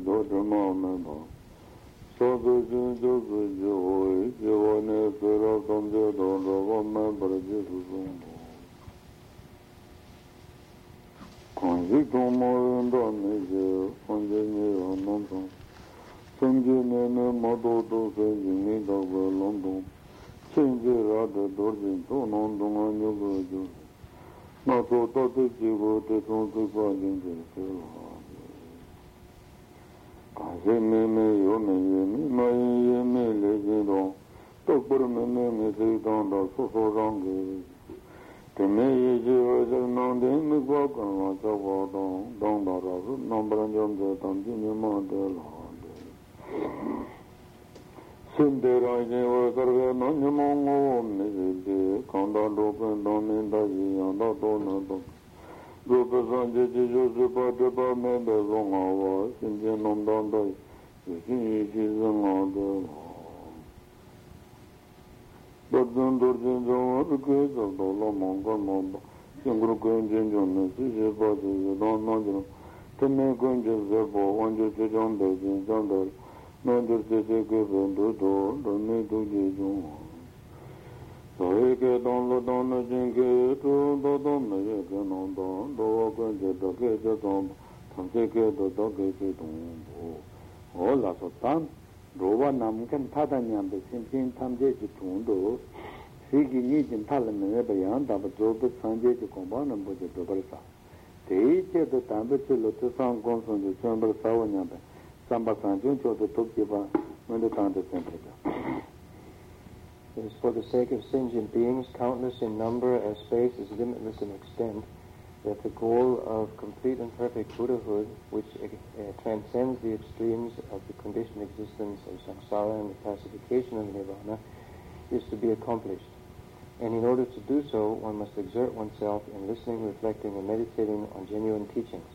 For the sake of sentient beings, countless in number as space is limitless in extent, that the goal of complete and perfect Buddhahood, which transcends the extremes of the conditioned existence of samsara and the pacification of nirvana, is to be accomplished. And in order to do so, one must exert oneself in listening, reflecting, and meditating on genuine teachings.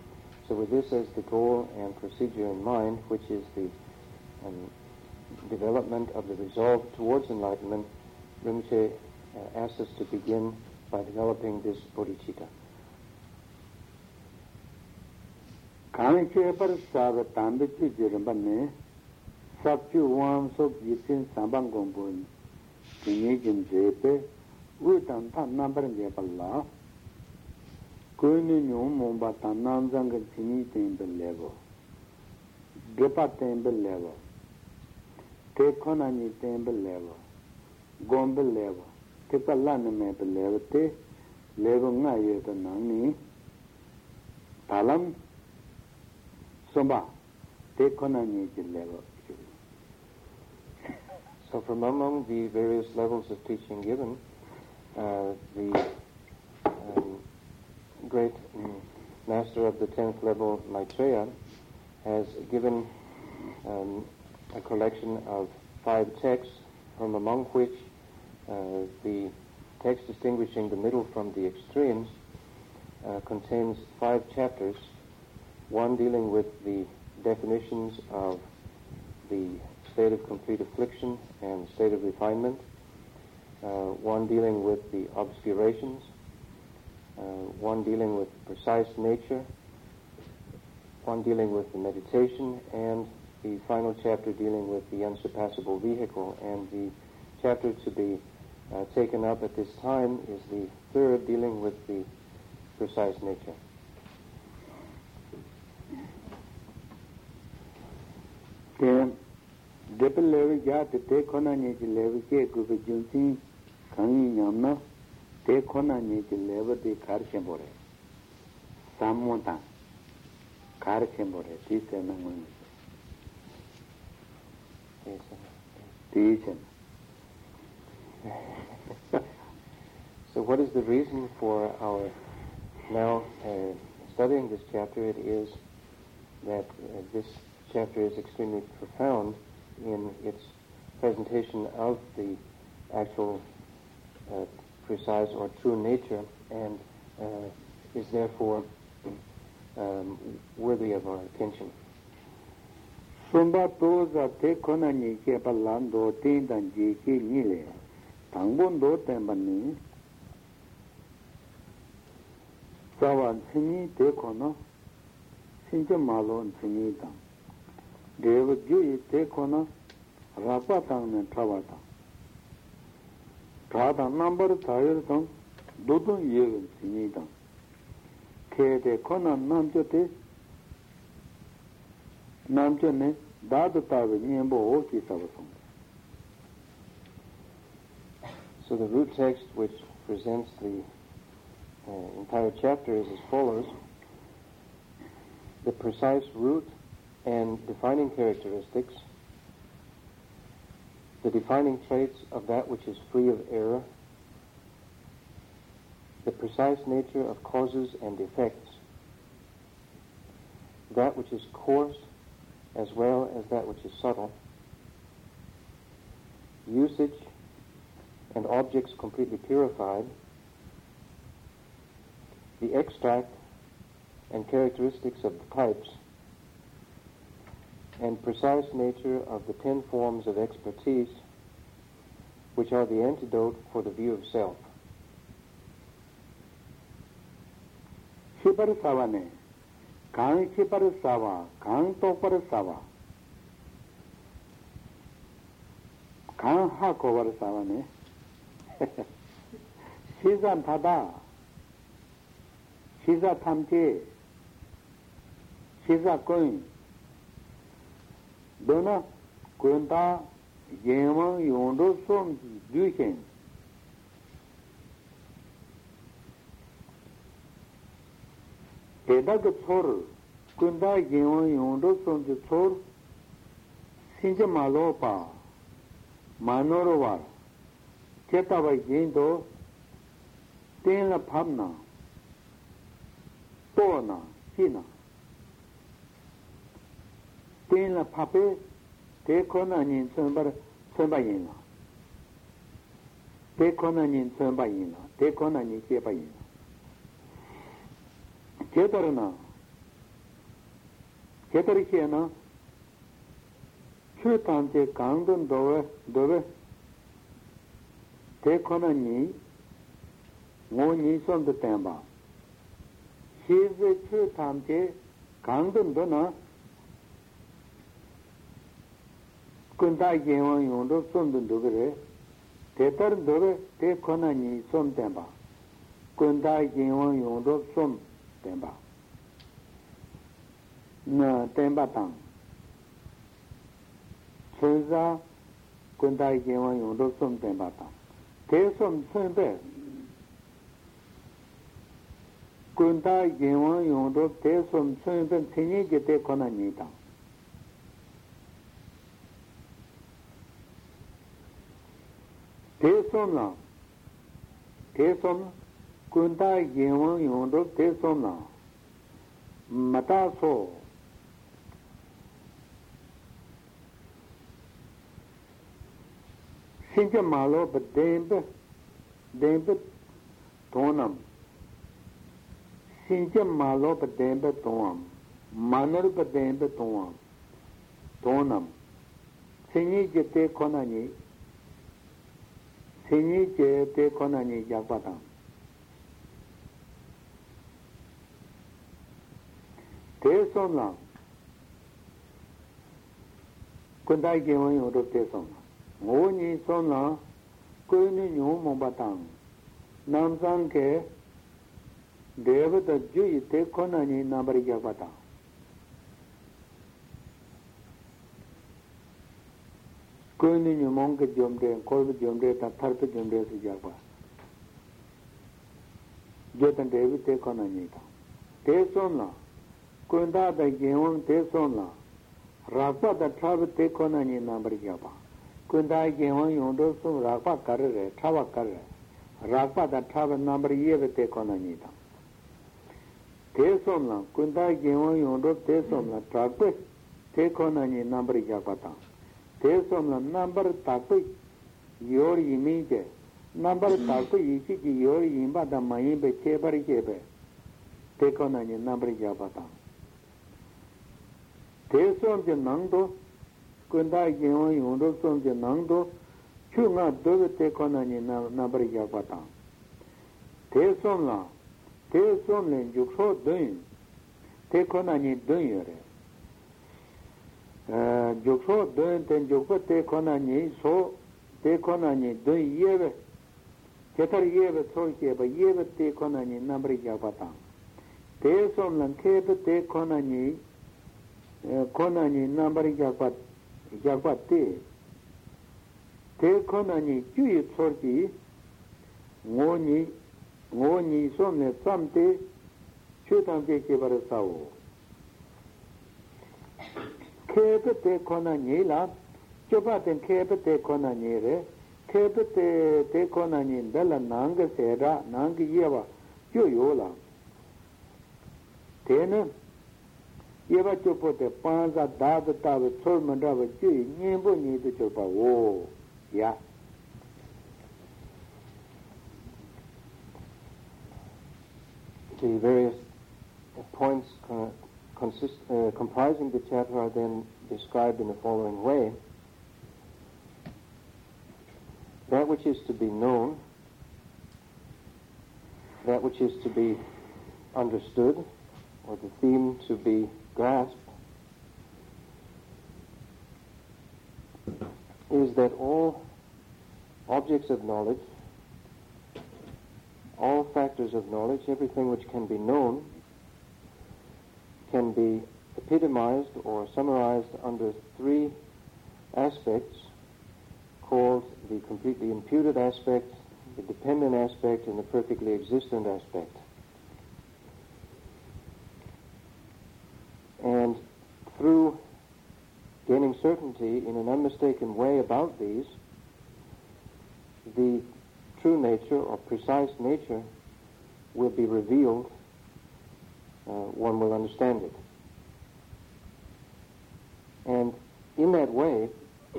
So with this as the goal and procedure in mind, which is the development of the resolve towards enlightenment, Rinpoche asks us to begin by developing this bodhicitta. Tekonani temple level, Gombe level, Tepalaname level, Te level Nayeta Nani, Talam, Somba, Tekonani level. So from among the various levels of teaching given, the great master of the 10th level, Maitreya, has given a collection of 5 texts, from among which the text distinguishing the middle from the extremes contains 5 chapters, one dealing with the definitions of the state of complete affliction and state of refinement, one dealing with the obscurations, one dealing with precise nature, one dealing with the meditation, and the final chapter dealing with the unsurpassable vehicle. And the chapter to be taken up at this time is the 3rd, dealing with the precise nature. So what is the reason for our now studying this chapter? It is that this chapter is extremely profound in its presentation of the actual precise or true nature, and is therefore worthy of our attention. Sumba toza te kona ni ke palando tindan ji ki nile tangbon do tembani sawan sini te kona sinje malon sini tang Deva Gui Tekona Rapatang and Travata. Trata number tired on Dudun Yevin Sinidan. Kete Kona Namjote Namjone Dadatavi Niembo Oki Savasong. So the root text which presents the entire chapter is as follows. The precise root and defining characteristics, the defining traits of that which is free of error, the precise nature of causes and effects, that which is coarse as well as that which is subtle, usage and objects completely purified, the extract and characteristics of the types, and precise nature of the 10 forms of expertise, which are the antidote for the view of self. Shibarasavane, Kang Shibarasava, Kang Toparasava, Kang Hakovarasavane, Shizan Tada, Shiza Tamte, Shiza Coin, Dona Kunta Yema Yondo Som Duchen. Edag Thor, Kunda Yema Yondo Som Thor, Sinja Malopa, Manorova, Chetava Yendo, Tena Pamna, Tona, China. Tena Pape, Tekona Nin Sembayina. Tekona Nin Sembayina, Tekona Nin Kebayina. Ketarana, Ketarikiana, Chutante Kangdon Dove, Tekona Ni, Moni Son the Tamba. She is a Chutante Kangdon Dona. Kunda Yewa Yondo Sundun Dugre, Tetar Dove, Te Konani Som Temba. Kunda Yewa Yondo Som Temba. Na Temba Tang. Suza Kunda Yewa Yondo Som Temba Tang. Te Som Sembe. Kunda Yewa Yondo Te Som Sembe Tini Te Konani Tang. Tesomla, Tesom, Kunda Yewan Yondo Tesomla, Mataso, Sinja Malo, but Dembe Tonam, Sinja Malo, but Dembe Tonam, Manor, but Dembe Tonam, Sini Jete Konani. Sini Te Konani Jakpata. Te Somla. Kundai Giwan Yodo Te Somla. Moni Somla. Kuni Nyu Mombatang. Namsang Ke Devata Jui Te Konani Nambari Jakpata. Kuni Nyu Monka Jomde, Kolba Jomde, Tarpa Jomde Sijapa. Jotan Devi Te Konanita. Te Somla. Kunda da Giwan Te Somla. Rapa da Trava Te Konani Nambari Japa. Kunda Giwan Yondo Sum Rapa Karre, Trava Karre. Rapa da Trava Nambari Yeve Te Konanita. Te Somla. Kunda Giwan Yondo Te Somla. Trapa Te Konani Nambari Japata. Tesomla number Taku Yor Imide, number Taku Ichi Yor Imba da Maimbe Chebari Chebe, take on any number Japata. Tesom de Nando, Kunda Yon Yondo Som de Nando, Chunga do take on any number Japata. Tesomla, Tesomlen Jukso Dun, take on any Dunyere. jokso dön ten jokpa te konani so te konani dön yebe ketar yebe sorke ba yebe te konani nambri japata te somlan kebe te konani nambri japate te konani juyi sorki ngoni somne samte chutamte kebara sawo kepe te konani la chopaten kepe te konani re kepe te konani dala nanga seda nanga yeva yo la tena yeva chopote panza dada tava chol mandava chui nyembo nyidu chopa wo ya the various points comprising the chapter are then described in the following way. That which is to be known, that which is to be understood, or the theme to be grasped, is that all objects of knowledge, all factors of knowledge, everything which can be known, can be epitomized or summarized under three aspects called the completely imputed aspect, the dependent aspect, and the perfectly existent aspect. And through gaining certainty in an unmistaken way about these, the true nature or precise nature will be revealed. One will understand it. And in that way,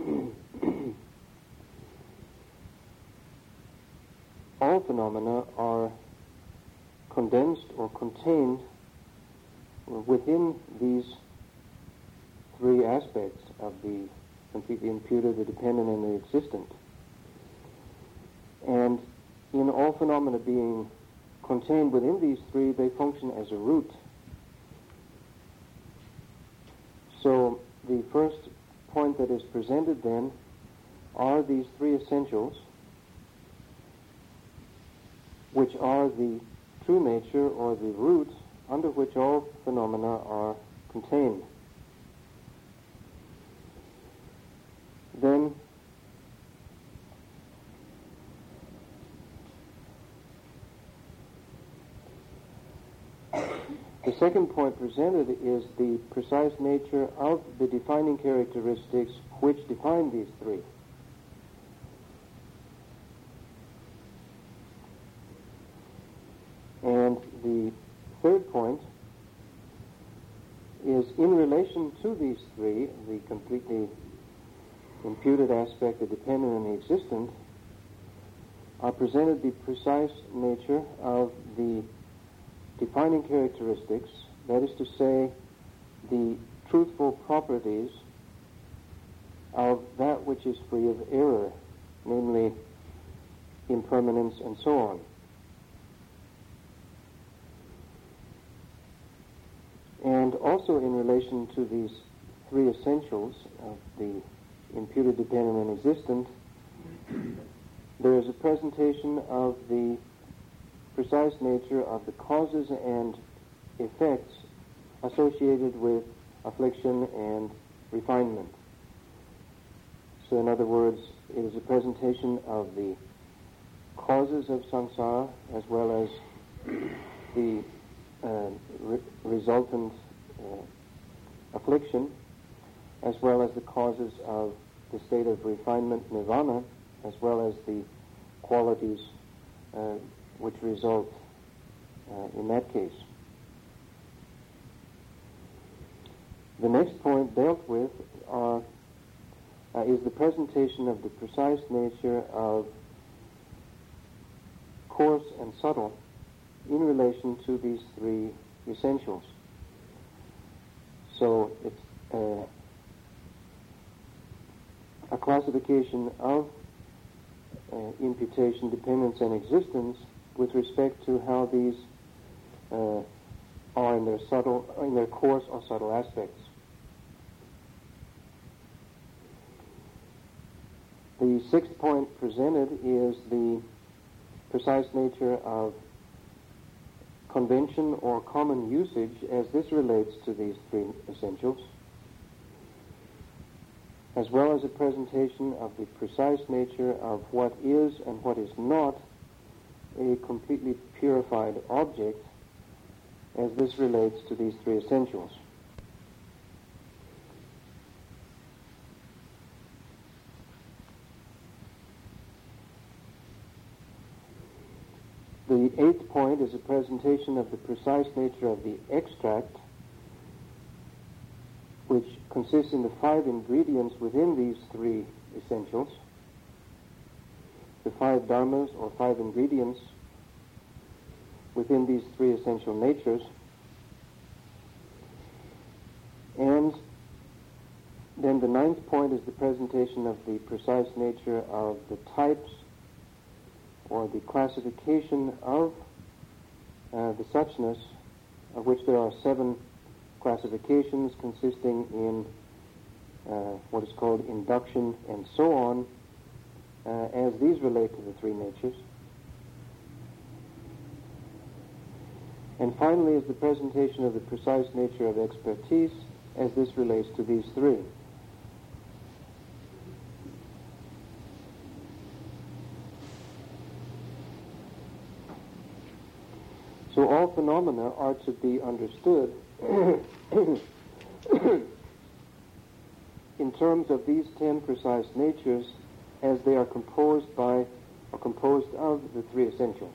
all phenomena are condensed or contained within these three aspects of the completely imputed, the dependent, and the existent. And in all phenomena being contained within these three, they function as a root. So the first point that is presented then are these three essentials, which are the true nature or the root under which all phenomena are contained. Then the second point presented is the precise nature of the defining characteristics which define these three. And the third point is in relation to these three, the completely imputed aspect, the dependent and the existent, are presented the precise nature of the defining characteristics, that is to say, the truthful properties of that which is free of error, namely impermanence and so on. And also in relation to these three essentials of the imputed, dependent, and existent, there is a presentation of the precise nature of the causes and effects associated with affliction and refinement. So in other words, it is a presentation of the causes of samsara as well as the resultant affliction, as well as the causes of the state of refinement, nirvana, as well as the qualities which result in that case. The next point dealt with is the presentation of the precise nature of coarse and subtle in relation to these three essentials. So it's a classification of imputation, dependence, and existence with respect to how these are in their coarse or subtle aspects. The sixth point presented is the precise nature of convention or common usage as this relates to these three essentials, as well as a presentation of the precise nature of what is and what is not a completely purified object as this relates to these three essentials. The eighth point is a presentation of the precise nature of the extract, which consists in the 5 ingredients within these three essentials, the 5 dharmas or 5 ingredients within these three essential natures. And then the ninth point is the presentation of the precise nature of the types or the classification of the suchness, of which there are 7 classifications consisting in what is called induction and so on, as these relate to the three natures. And finally is the presentation of the precise nature of expertise as this relates to these three. So all phenomena are to be understood in terms of these 10 precise natures as they are composed by or composed of the three essentials.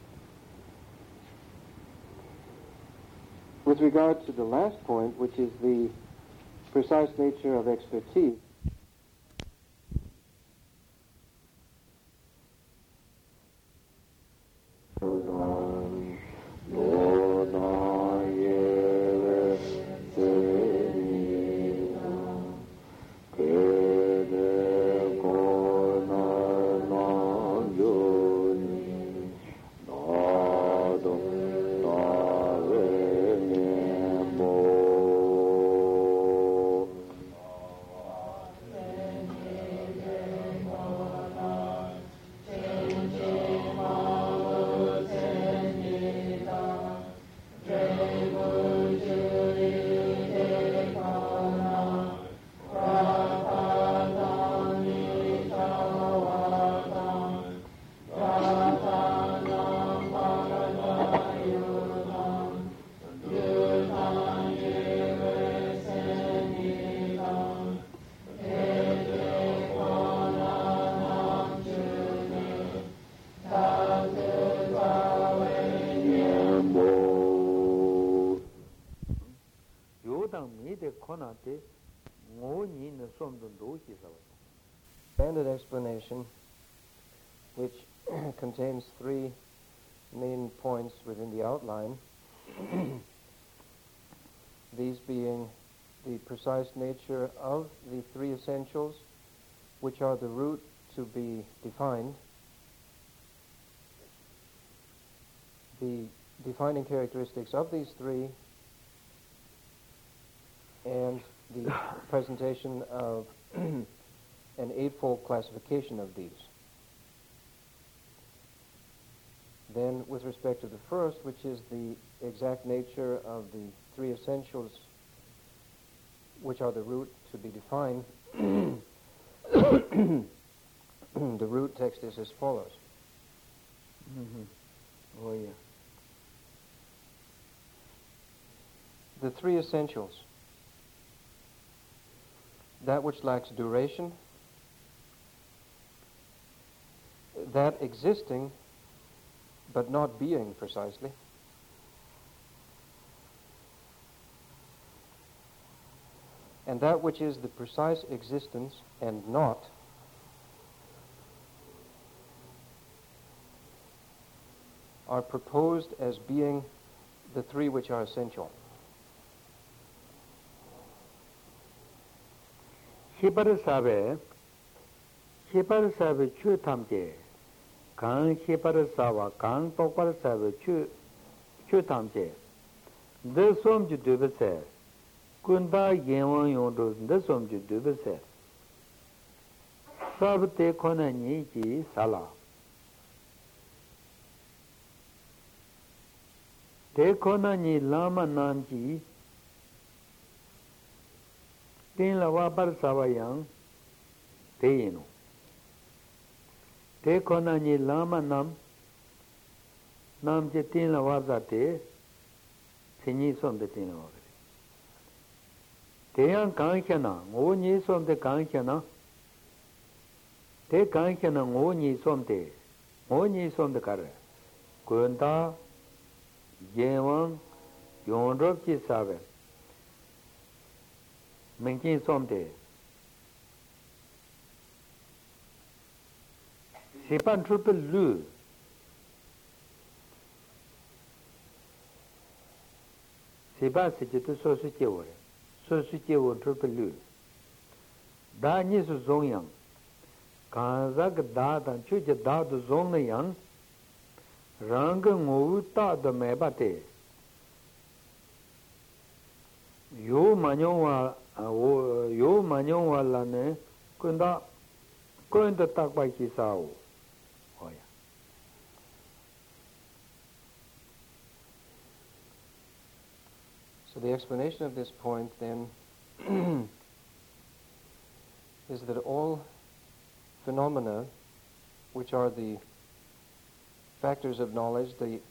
With regard to the last point, which is the precise nature of expertise, Standard explanation, which contains 3 main points within the outline, these being the precise nature of the 3 essentials, which are the root to be defined, the defining characteristics of these 3, and the presentation of an 8-fold classification of these. Then, with respect to the first, which is the exact nature of the 3 essentials, which are the root to be defined, the root text is as follows. Oh, yeah. The 3 essentials: that which lacks duration, that existing but not being precisely, and that which is the precise existence and not, are proposed as being the 3 which are essential. Hiparasabe chu tamje, kan hiparasawa kan tokparasabe chu tamje, de somju dubase, kunda yenwan yondo de somju dubase. Sab te kona ni ji sala. Te kona ni lama nam ji tin la wa par savayang te yino. Te kona ni lama nam je tin la wa za te sinyi som de tin la wa. Te yang kang na ngo ni som de kang na te kang na ngo ni som de kar. Kunda Yewang Yondrop chi sabe. Menkin som de. Sipan trupe lu. Sipan si jitu so su che wore. So su che wore trupe lu. Da ni su zong yang. Kanzak da dan chu je da du zong na yang. Rang ngu ta da me ba te. Yo manyong wa la ne kunda tak ba ki sao. So the explanation of this point then is that all phenomena which are the factors of knowledge,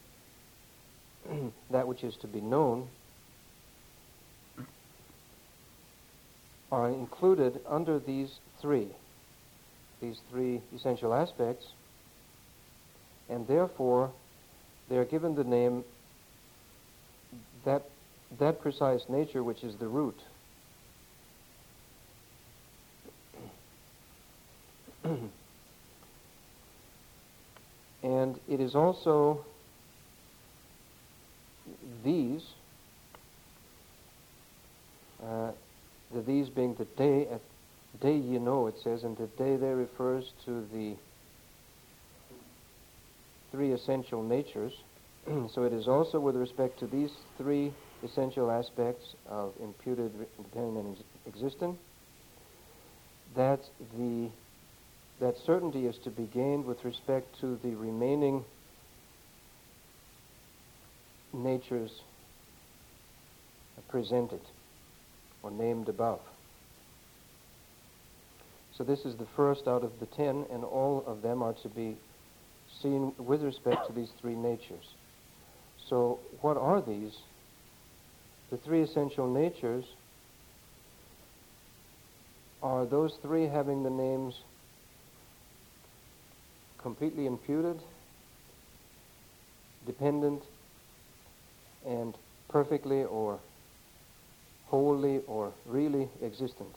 that which is to be known, are included under these three essential aspects, and therefore they are given the name that precise nature which is the root. And it is also these, these being the day it says, and the day there refers to the three essential natures. So it is also with respect to these three essential aspects of imputed, dependent, and existent that certainty is to be gained with respect to the remaining natures presented or named above. So this is the first out of the 10, and all of them are to be seen with respect to these three natures. So what are these? The three essential natures are those three having the names completely imputed, dependent, and perfectly or wholly or really existent.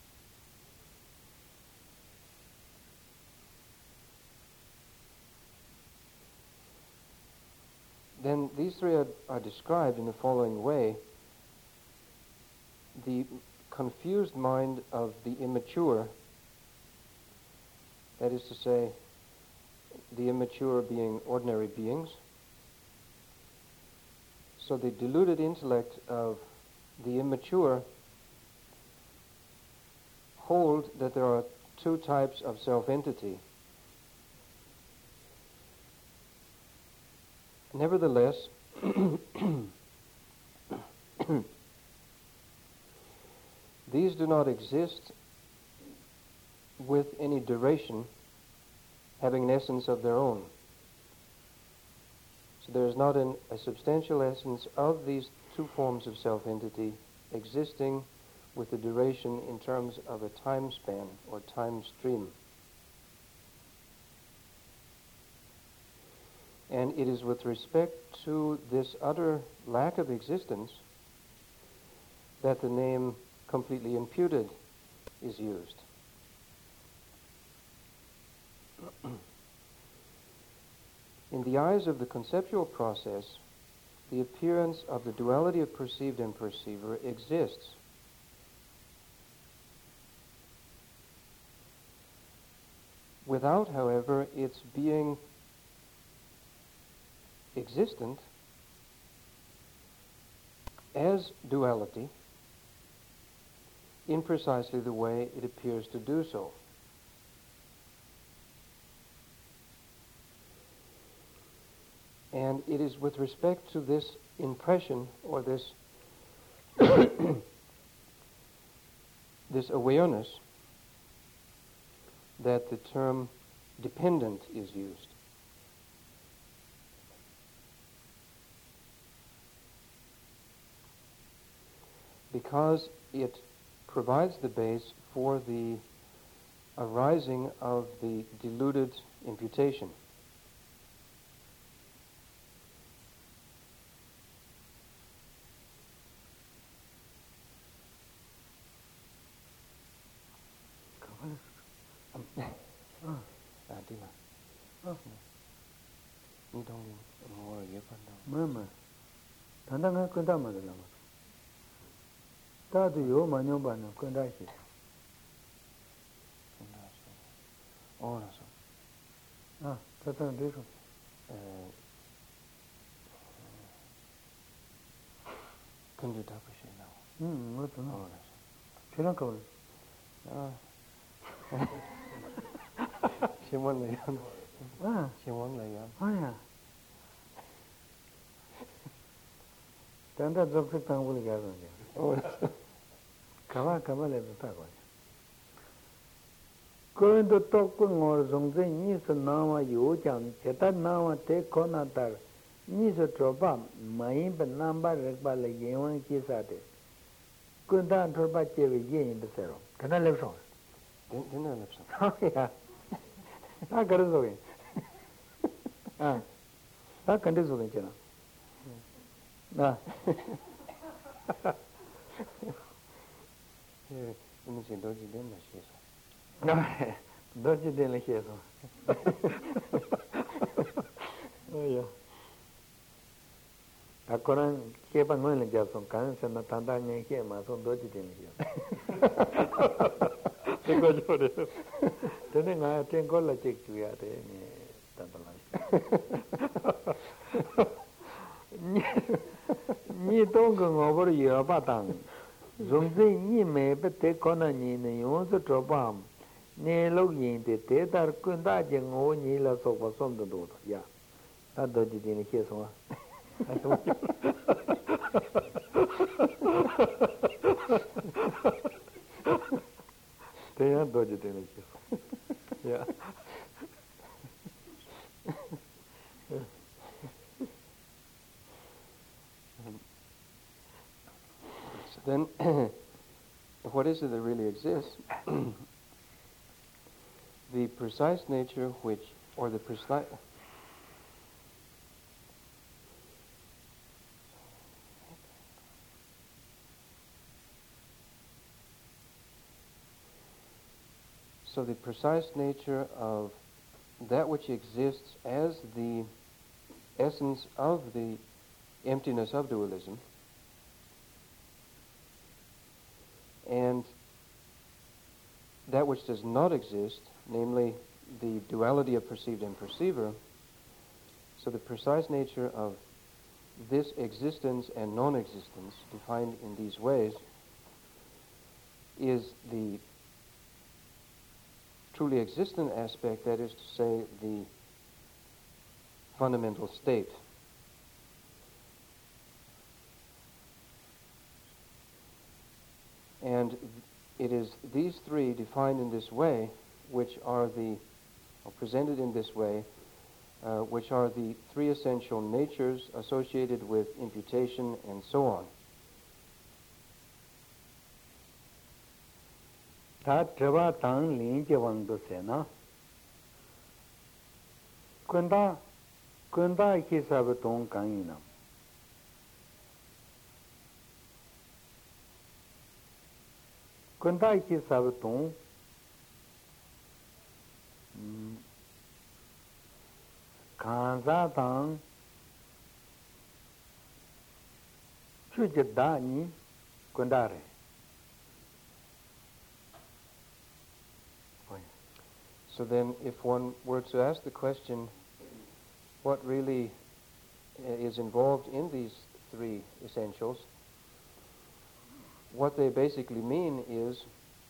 Then these three are described in the following way. The confused mind of the immature, that is to say, the immature being ordinary beings. So the deluded intellect of the immature hold that there are two types of self-entity. Nevertheless, these do not exist with any duration, having an essence of their own. So there is not a substantial essence of these two forms of self-entity existing with the duration in terms of a time span or time stream. And it is with respect to this utter lack of existence that the name completely imputed is used. In the eyes of the conceptual process, the appearance of the duality of perceived and perceiver exists. Without, however, its being existent as duality in precisely the way it appears to do so. And it is with respect to this impression or this this awareness that the term dependent is used. Because it provides the base for the arising of the deluded imputation. Mama, Tandanga Kundama the Lama. Tadu yo Manobana Kundashi. Oh, Ah, Tatan Diso. Kundu Tapashi now. What to know? Pinnacle. She won the She won the Oh, yeah. Tanda Dr. Tangul Gavin. Oh, Kava Kavala Tago. Going to talk with more Zongzi, Nis Nama Yujan, Cheta Nama take Konatar, Nis a Tropa, Maim, but number Rekbala Yawan Kisate. Kundan Tropa Chevi in the Zero. Can I live on? Didn't I live Oh, yeah. I got it away. Ah, I can do something. Ah. Let me see, don't you do my shit? No, don't you didn't hear so. Oh, yeah. I couldn't keep on going just some kinds and the Tandanya here, my son, don't you didn't hear. Then I think all the chicks we are there. Ni don't go over your batang. Zumzi ni may but take on a ni the drop ne look in the theatre kundajing o nila so for some to do. Yeah, that dodgy didn't hear so. They are dodgy didn't hear. Yeah. So then, what is it that really exists? The precise nature which, or the precise... So the precise nature of that which exists as the essence of the emptiness of dualism, and that which does not exist, namely the duality of perceived and perceiver. So the precise nature of this existence and non-existence, defined in these ways, is the truly existent aspect, that is to say, the fundamental state. And it is these three defined in this way, which are the, or presented in this way, which are the three essential natures associated with imputation and so on. That Treva Tang Lin Jevang to Sena. Kunda Kisabaton Kanina. Kunda Kisabaton Kanza Tang Chujadani Kundare. So then, if one were to ask the question, what really is involved in these three essentials, what they basically mean is,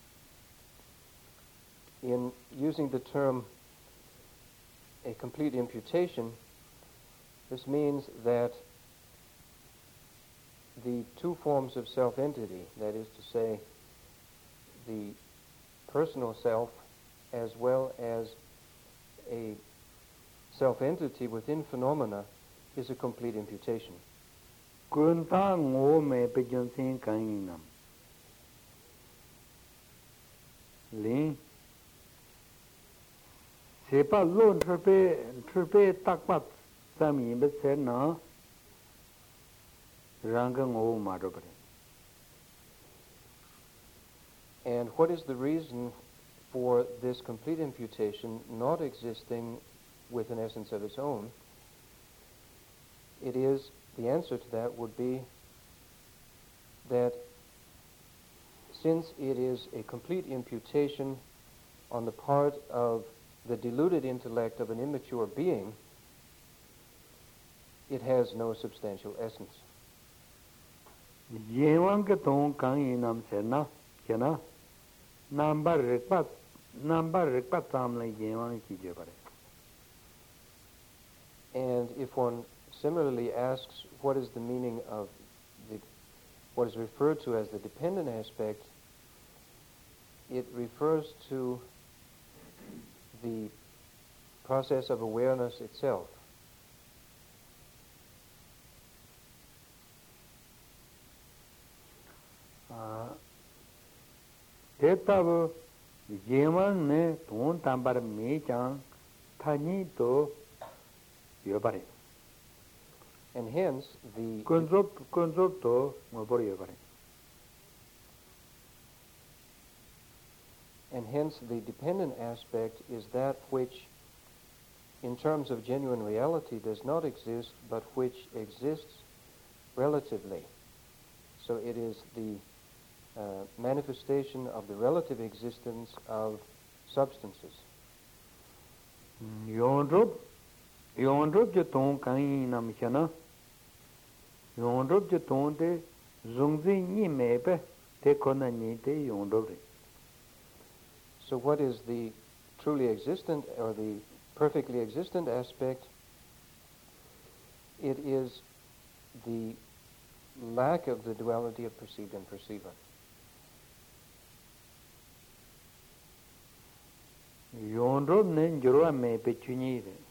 in using the term a complete imputation, This means that the two forms of self-entity, that is to say, the personal self as well as a self-entity within phenomena, is a complete imputation. Kunta ngo me pe jonsin kan nam. Lin sepa lon trpe takpat sami be se na rang ngo ma do pare. And what is the reason for this complete imputation not existing with an essence of its own? The answer to that would be that since it is a complete imputation on the part of the deluded intellect of an immature being, it has no substantial essence. Yewang ke tong kan nam se na kena number rekpat tam le yewang ki je pare. And if one similarly asks what is the meaning of what is referred to as the dependent aspect, it refers to the process of awareness itself. Tetabu yewang ne tong tambar me chang thani to yobare. And hence the concept to mobori yobare. And hence the dependent aspect is that which, in terms of genuine reality, does not exist, but which exists relatively. So it is the manifestation of the relative existence of substances. Yondrop je tong kan nam chana. Yondrop je tong te zongzi ni mepe te kona ni te yondrop. So what is the truly existent or the perfectly existent aspect? It is the lack of the duality of perceived and perceiver. Yondrop ne jorwa mepe chuni re.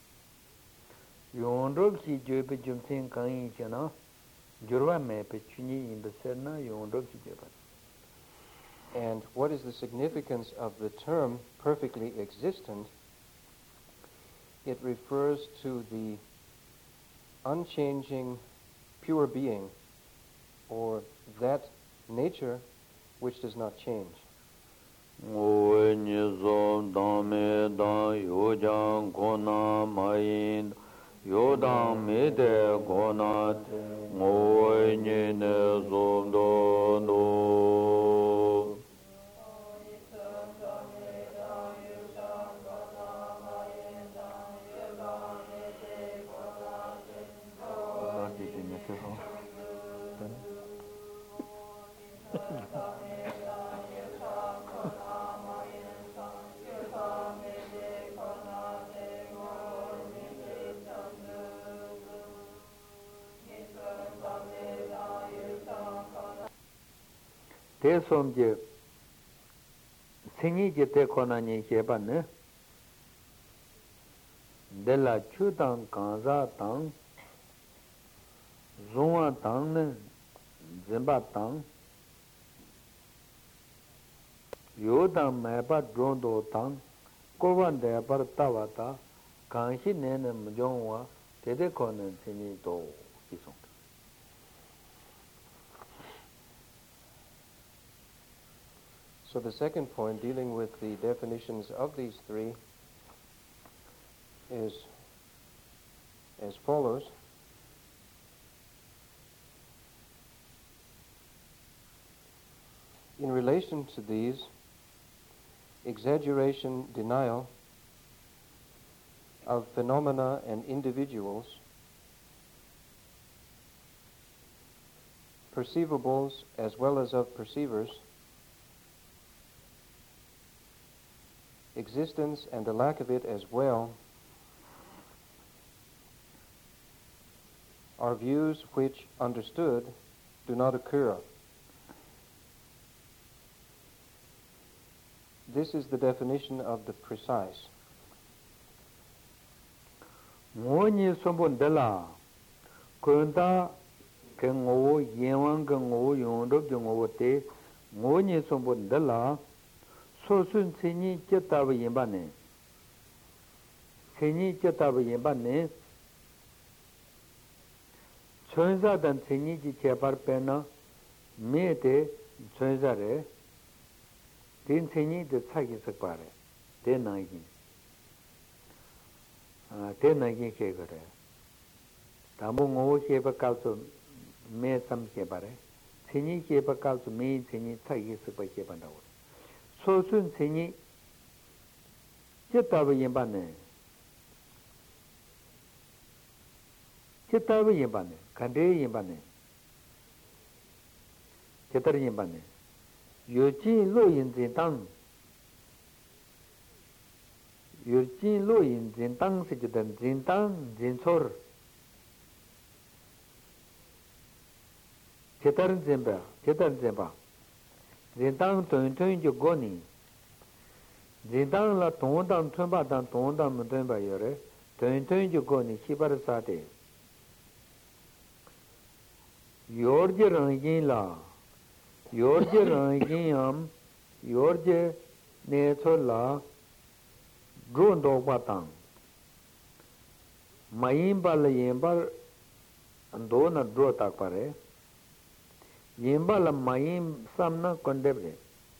Yondrop si jope jumsen kan chana jorwa mepe chuni in the serna yondrop si jopa. And what is the significance of the term perfectly existent? It refers to the unchanging pure being, or that nature which does not change. Yodam me de gonat ngoy ne ne zom do no te som je singi je te kona ni cheba ne de la chu tang kanza tang zongwa tang ne zimba tang yo tang me pa drondo tang kovan de par tawata kanshi ne ne mjongwa te de kona singi to kisong. So the second point, dealing with the definitions of these three, is as follows. In relation to these, exaggeration, denial of phenomena and individuals, perceivables as well as of perceivers, existence and the lack of it as well, are views which, understood, do not occur. This is the definition of the precise. Ngoni sombon dela kunda ke ngo yewang ke ngo yondo ke ngo te ngoni sombon dela so sun chini cheta ba yimba ne chini cheta ba yimba ne chonza dan chini ji chepar pena me te chonza re tin chini de chagi sakpare te nagi te nagi ke gore tamu ngo che pa kalso me sam che pare chini che pa kalso me chini chagi sakpa che pa dawo so sun chini cheta ba yimba ne cheta ba yimba ne kande yimba ne chetar yimba ne yochi lo yin zin tang yochi lo yin zin tang se jidan zin tang zin chor chetar zimba zin tang tun tun jo goni zin tang la tong dang tun ba dang tong dang mu tun ba yore tun tun jo goni shibar sa te yorje rang yin la yorje rangiyam yorje ne chola drondo patang mayimbal yimbal ando na dro tak pare yimbal mayim samna kondebre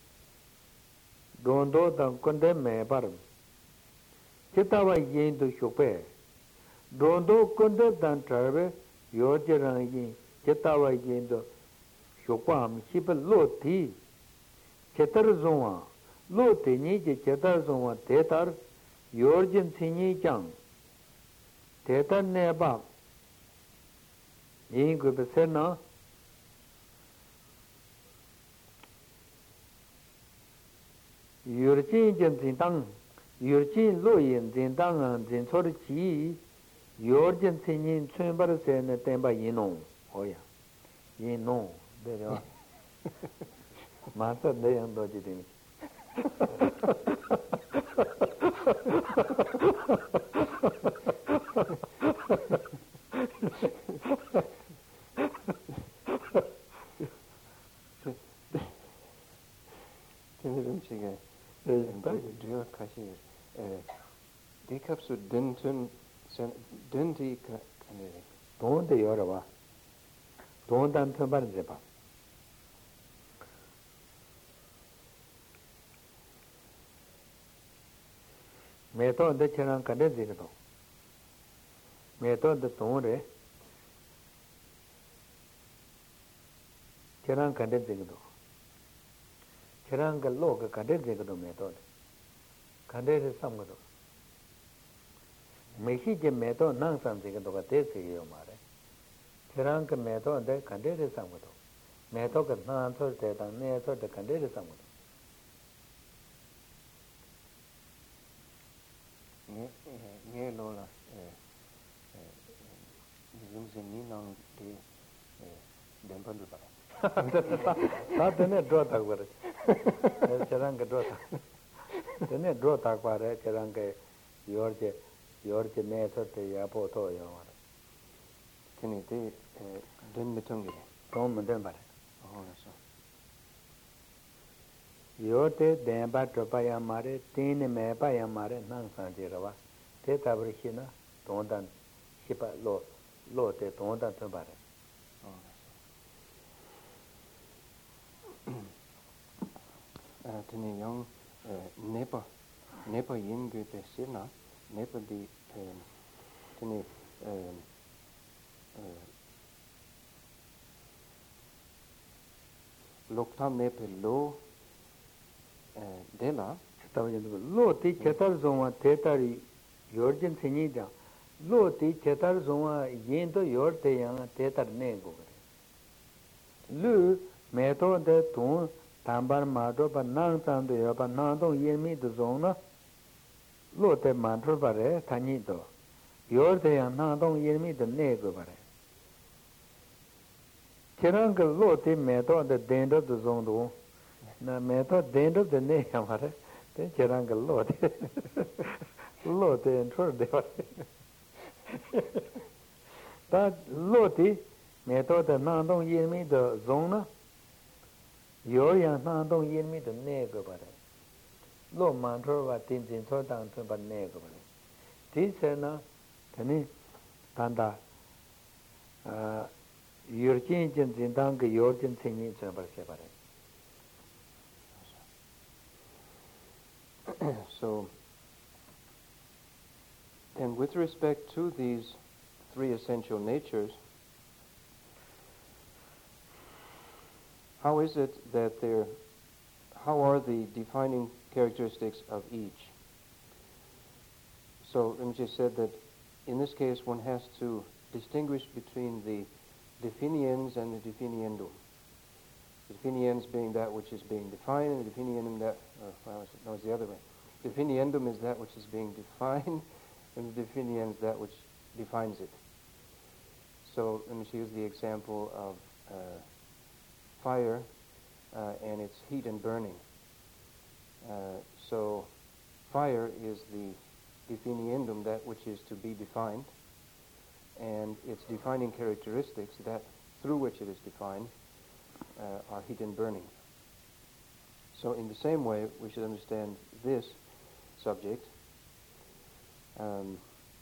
drondo da konde me par chitawa yin do shope drondo konde dan trabe yorje rangi chitawa yin do shokpaam shipa lo ti chetar zongwa lo ti ni je chetar zongwa tetar yorjin tsinyi chang tetar neba yin gupe sena yorjin jen zintang yorjin lo yin zintang an zintsor chi yorjin tsinyi chunbar sena tenpa yinong oya yinong There Mata de ando jidin. Tenirim chige. Dua kashi. Dikapsu dintun dinti kanere. Donde yoraba. Dondan tumbar zepa. Meto de cheran kande zigdo. Meto de tonre. Cheran kande zigdo. Cheran ka log kande zigdo meto. Kande se samgdo. Mehi je meto nang sam zigdo ka te se yo mare. Cheran ka meto de kande se samgdo. Meto ka nan so te ta ne so de kande se samgdo. Nghe lo là dùng gì nong thì đem phân được ta tene draw tak bare charang ka draw tak tene draw tak bare charang ke yorje me so te ya po to yo mare tene te den metong ge tom den bare oh so yorte den ba to pa ya mare tin me pa ya mare nang san je rawa te ta bre khina ton dan shipa lo te ton dan to bare tene yang nepa yin ge te sina nepa di tene loktam nepa lo dela lo ti chetar zongwa tetari yorjin sinyi da lo ti chetar zongwa yin to yor te yang tetar ne go lu me to de tu tambar ma do pa nang san do yo pa nang dong yin mi do zong na lo te ma tro pa re thani do yor te yang nang dong yin mi do ne go pa re Chirang lo te meto the dend of the zone do. Na meto dend of the name amare. Then chirang lo te lo te intro de. That lo te meto the nan dong yin mi the zone. Yo yang nan dong yin mi the nego bare. Lo man tro ba tin tin so dang so ba nego bare. This na tani tanda Yurchin Jin Zindang Yorjin Singing Separe. So, and with respect to these three essential natures, how is it that how are the defining characteristics of each? So, Rinpoche said that in this case one has to distinguish between the definiens and the definiendum. The definiens being that which is being defined, and the definiendum no, it's the other way. Definiendum is that which is being defined, and the definiens that which defines it. So let me use the example of fire and its heat and burning. So fire is the definiendum, that which is to be defined, and its defining characteristics, that through which it is defined, are heat and burning. So in the same way, we should understand this subject. The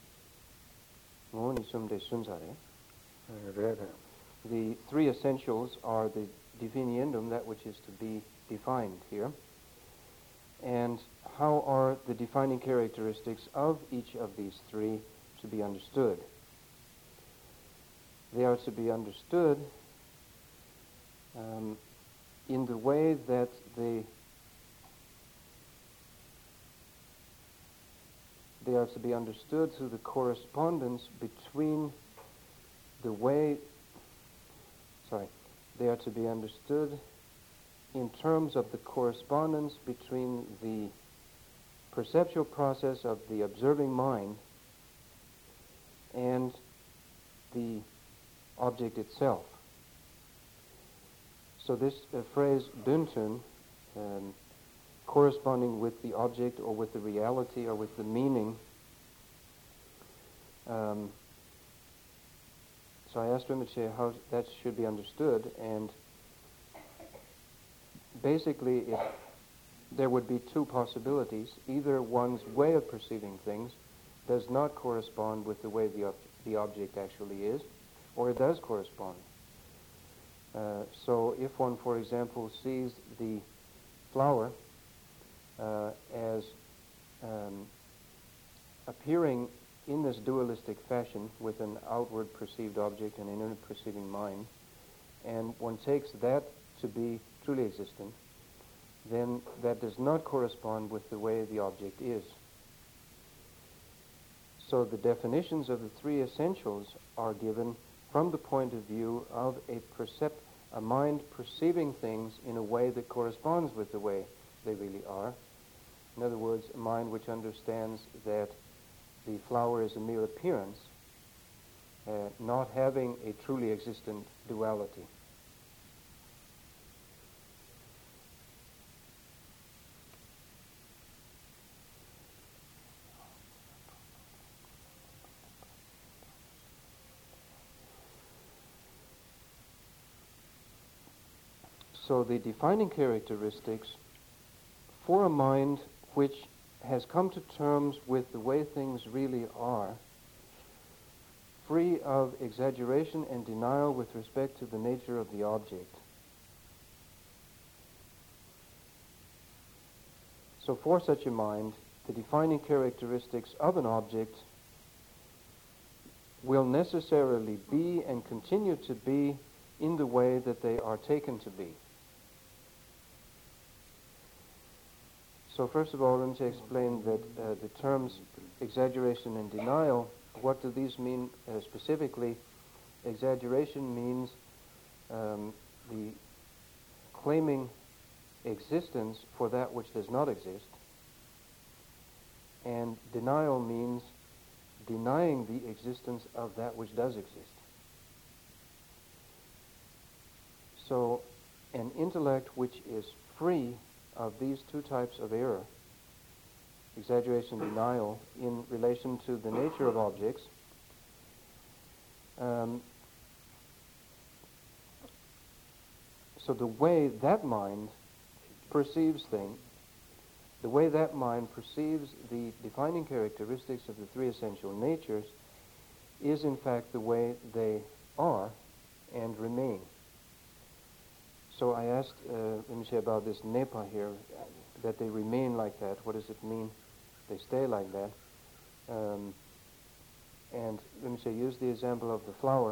three essentials are the definiendum, that which is to be defined here. And how are the defining characteristics of each of these three to be understood? They are to be understood in the way that they are to be understood through the correspondence between the way, they are to be understood in terms of the correspondence between the perceptual process of the observing mind and the object itself. So this phrase "duntun," corresponding with the object or with the reality or with the meaning. So I asked Rinpoche how that should be understood, and basically there would be two possibilities. Either one's way of perceiving things does not correspond with the way the object actually is, or it does correspond. So if one, for example, sees the flower as appearing in this dualistic fashion with an outward perceived object and an inner perceiving mind, and one takes that to be truly existent, then that does not correspond with the way the object is. So the definitions of the three essentials are given from the point of view of a mind perceiving things in a way that corresponds with the way they really are. In other words, a mind which understands that the flower is a mere appearance, not having a truly existent duality. So the defining characteristics for a mind which has come to terms with the way things really are, free of exaggeration and denial with respect to the nature of the object. So for such a mind, the defining characteristics of an object will necessarily be and continue to be in the way that they are taken to be. So first of all, Rinpoche explained that the terms exaggeration and denial, what do these mean specifically? Exaggeration means the claiming existence for that which does not exist, and denial means denying the existence of that which does exist. So an intellect which is free of these two types of error, exaggeration and denial, in relation to the nature of objects, so the way that mind perceives things, the way that mind perceives the defining characteristics of the three essential natures is in fact the way they are and remain. So I asked Rinpoche about this nepa here, that they remain like that. What does it mean? They stay like that. And Rinpoche used the example of the flower,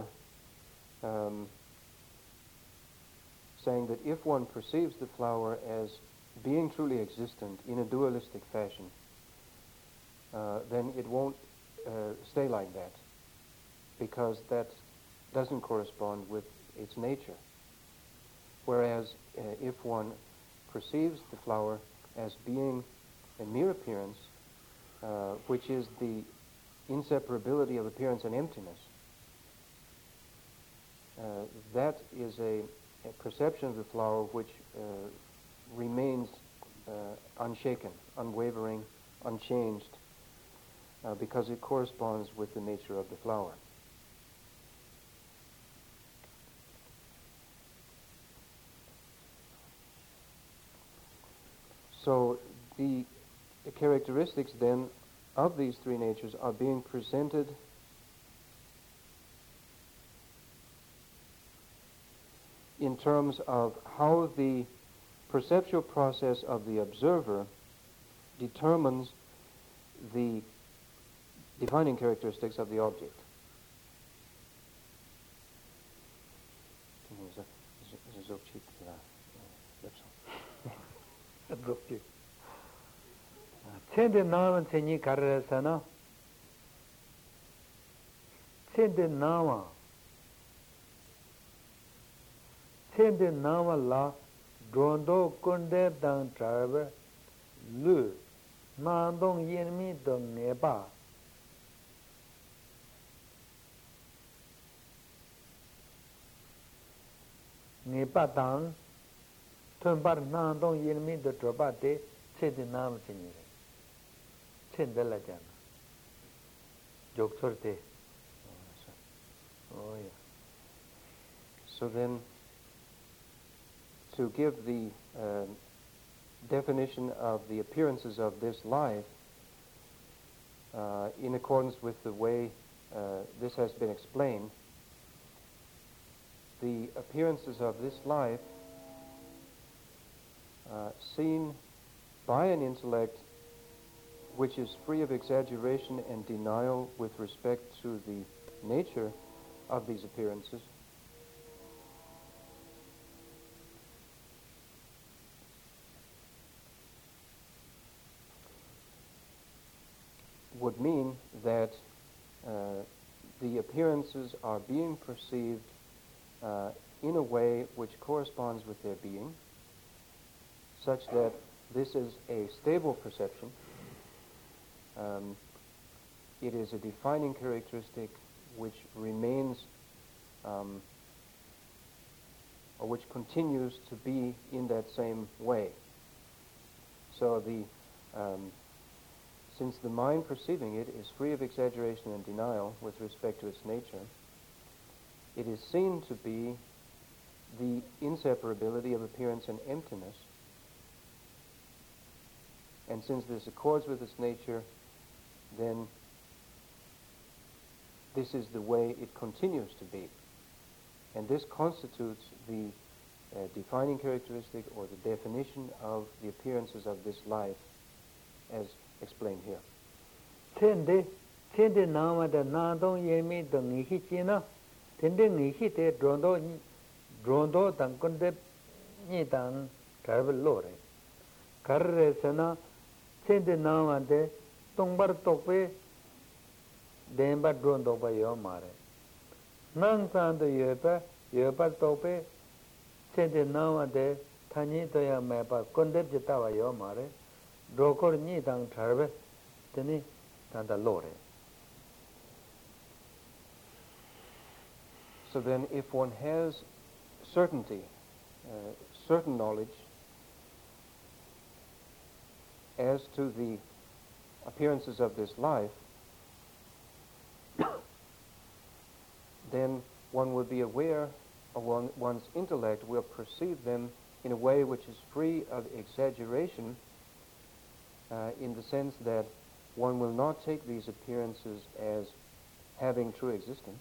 saying that if one perceives the flower as being truly existent in a dualistic fashion, then it won't stay like that, because that doesn't correspond with its nature. Whereas if one perceives the flower as being a mere appearance, which is the inseparability of appearance and emptiness, that is a perception of the flower which remains unshaken, unwavering, unchanged, because it corresponds with the nature of the flower. So the characteristics then of these three natures are being presented in terms of how the perceptual process of the observer determines the defining characteristics of the object. Chende nama chenyi karasana, chende nama la drondo kunde dang trabe lu nandong yenmi dong neba. Neba dang tunbar nandong yenmi de droba de chende nama chenyi. Chende la jana. Joksor de. Oh yeah. So then, to give the definition of the appearances of this life in accordance with the way this has been explained, the appearances of this life seen by an intellect which is free of exaggeration and denial with respect to the nature of these appearances, would mean that the appearances are being perceived in a way which corresponds with their being, such that this is a stable perception. It is a defining characteristic which remains or which continues to be in that same way. So since the mind perceiving it is free of exaggeration and denial with respect to its nature, it is seen to be the inseparability of appearance and emptiness. And since this accords with its nature, then this is the way it continues to be. And this constitutes the defining characteristic or the definition of the appearances of this life as explained here. Tende nama da nadong yemi dong nihi china, tende nihi te drondo dang kunde ni dang travel lore. Karre sana tende nama de tongbar tokpe denba drondo ba yo mare. Nang san de yopa tokpe tende nama de tani to ya mepa kunde jita ba yo mare. Drokor ni dang travel teni tanda lore. So then if one has certainty certain knowledge as to the appearances of this life, then one will be aware, or one's intellect will perceive them in a way which is free of exaggeration, in the sense that one will not take these appearances as having true existence.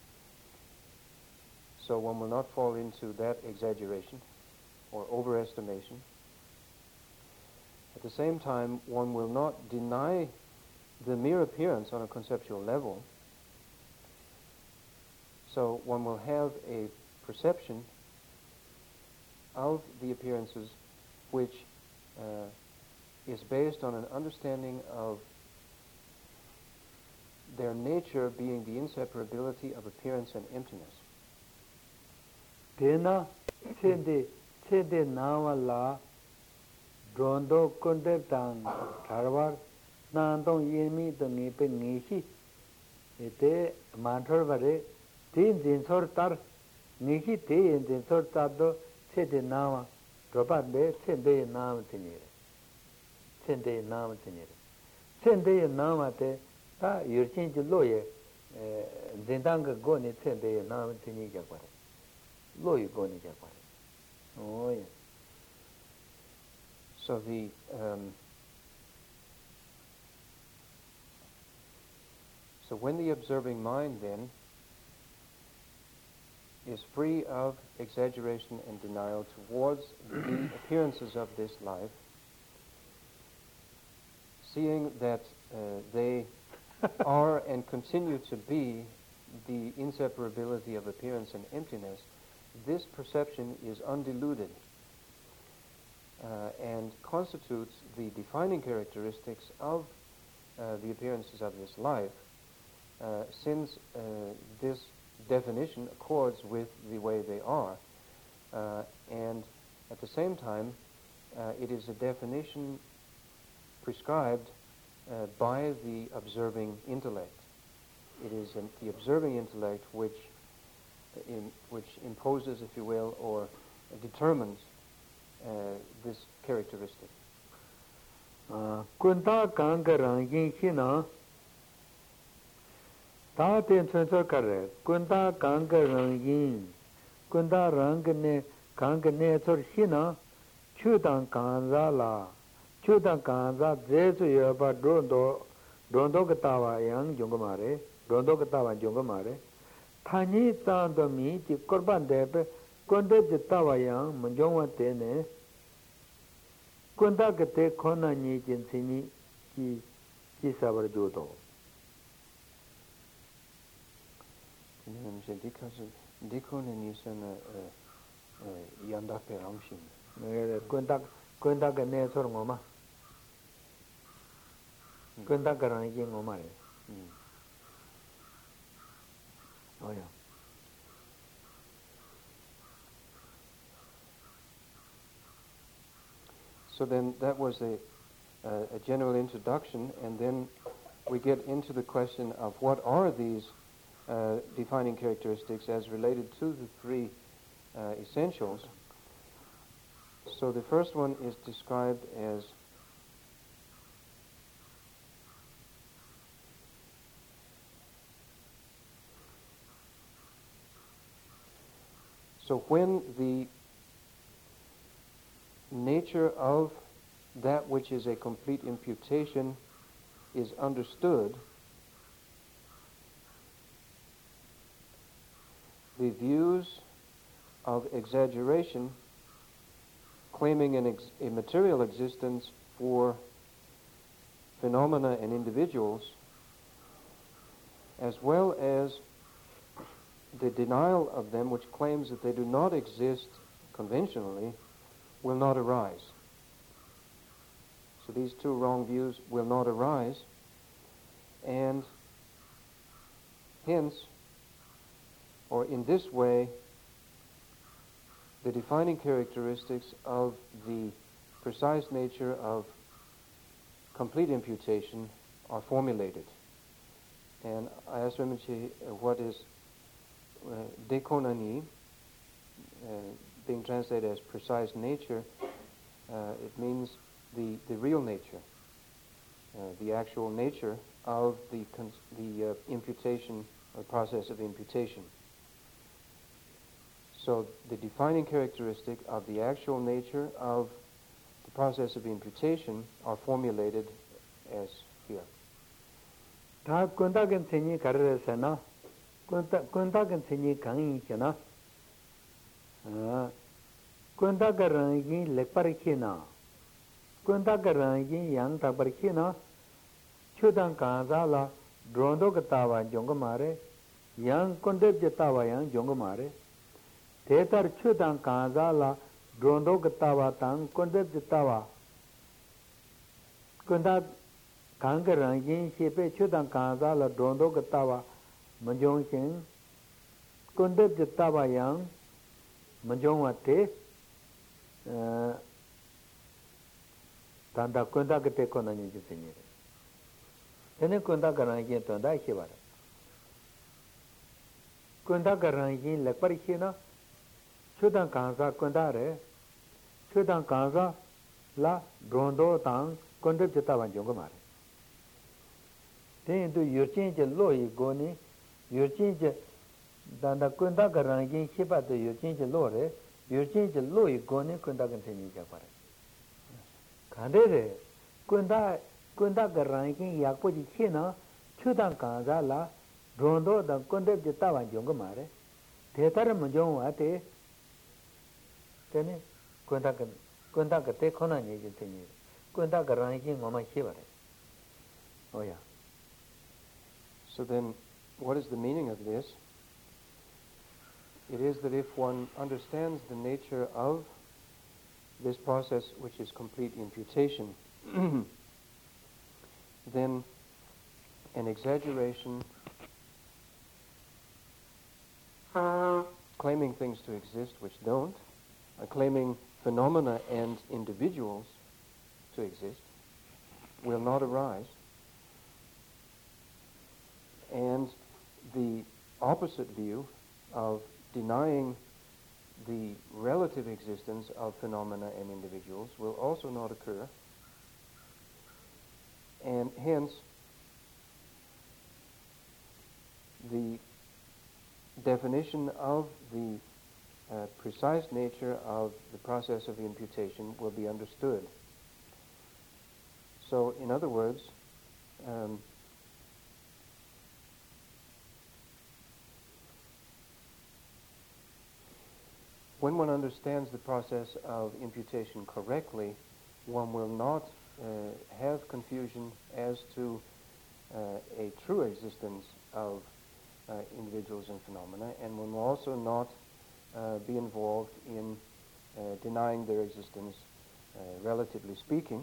So one will not fall into that exaggeration or overestimation. At the same time, one will not deny the mere appearance on a conceptual level. So one will have a perception of the appearances which is based on an understanding of their nature being the inseparability of appearance and emptiness. Dena chede nawala drondo kondetang tarwar nandong yemi dongi pe nishi ete manthor bare din sor tar nishi te din sor tar do chede nawa dropat be chede nawa tinire chede nawa te ta yurchin ji loye dindang go ni chede nawa tini ja kware loye go ni ja kware. Oh yeah. So so when the observing mind then is free of exaggeration and denial towards the appearances of this life, seeing that they are and continue to be the inseparability of appearance and emptiness, this perception is undiluted and constitutes the defining characteristics of the appearances of this life, since this definition accords with the way they are. And at the same time, it is a definition prescribed by the observing intellect. It is the observing intellect which imposes, if you will, or determines this characteristic. Kunta kanga rangin hina ta ten sensor kare kunta kanga rangin kunta rangne kanga ne sor hina chudan kanza la chudan kanza zesu yoba dondo katawa yang jongomare dondo katawa jongomare thani tando mi ti korban debe konde jitawa yang munjongwa tene konda kate khona ni jinsini ki sabar jodo ne dikone ni sana yanda pe ramshin konda ka ne sor ngoma konda karani ki ngoma re oh yeah. So then that was a general introduction, and then we get into the question of what are these defining characteristics as related to the three essentials. So the first one is described as so when the nature of that which is a complete imputation is understood, the views of exaggeration claiming a material existence for phenomena and individuals, as well as the denial of them which claims that they do not exist conventionally, will not arise. So these two wrong views will not arise, and hence, or in this way, the defining characteristics of the precise nature of complete imputation are formulated. And I asked Rinpoche what is dekonani, being translated as precise nature, it means the real nature, the actual nature of the imputation, or process of imputation. So the defining characteristic of the actual nature of the process of imputation are formulated as here. 다 군다겐 생이 가르르서나 군다겐 생이 강이잖아. 군다가랑이 렉파르키나 군다가랑이 양다버키나 초단 가자라 론도가타와 종고마레 양 콘데브타와 양 종고마레 대달 초단 가자라 론도가타와 당 콘데브타와 군다 강가랑이 시페 초단 가자라 론도가타와 먼종신 콘데브타와 양 먼종와테 단다 군다 그때 코나니 지세니 तेने कुंदा कराने की तो अंदा ही बार कुंदा कराने की लग पर ही ना शुद्ध कांसा कुंदा रे शुद्ध कांसा ला ढूंढो तांग कुंडे चिता बंजों को मारे तेरे तो युर्चिं च लो ही गोनी युर्चिं च दांदा कुंदा कराने की शिपा तो युर्चिं च लो रे युर्चिं च लो ही गोनी कुंदा करते नहीं क्या पारे खाने रे कुंदा कराने की याको जी छे ना छुदां कांजा ला ढूंढो द कुंडे जिता बंजों को मारे तेतर मंजों आते तेने कुंदा करते खोना नहीं जिते नहीं कुंदा कराने की मामा छे बारे oh yeah. So then, what is the meaning of this? It is that if one understands the nature of this process, which is complete imputation, then an exaggeration, claiming things to exist which don't, claiming phenomena and individuals to exist, will not arise. And the opposite view of denying the relative existence of phenomena and individuals will also not occur. And hence, the definition of the precise nature of the process of imputation will be understood. So, in other words, when one understands the process of imputation correctly, one will not have confusion as to a true existence of individuals and phenomena, and one will also not be involved in denying their existence, relatively speaking.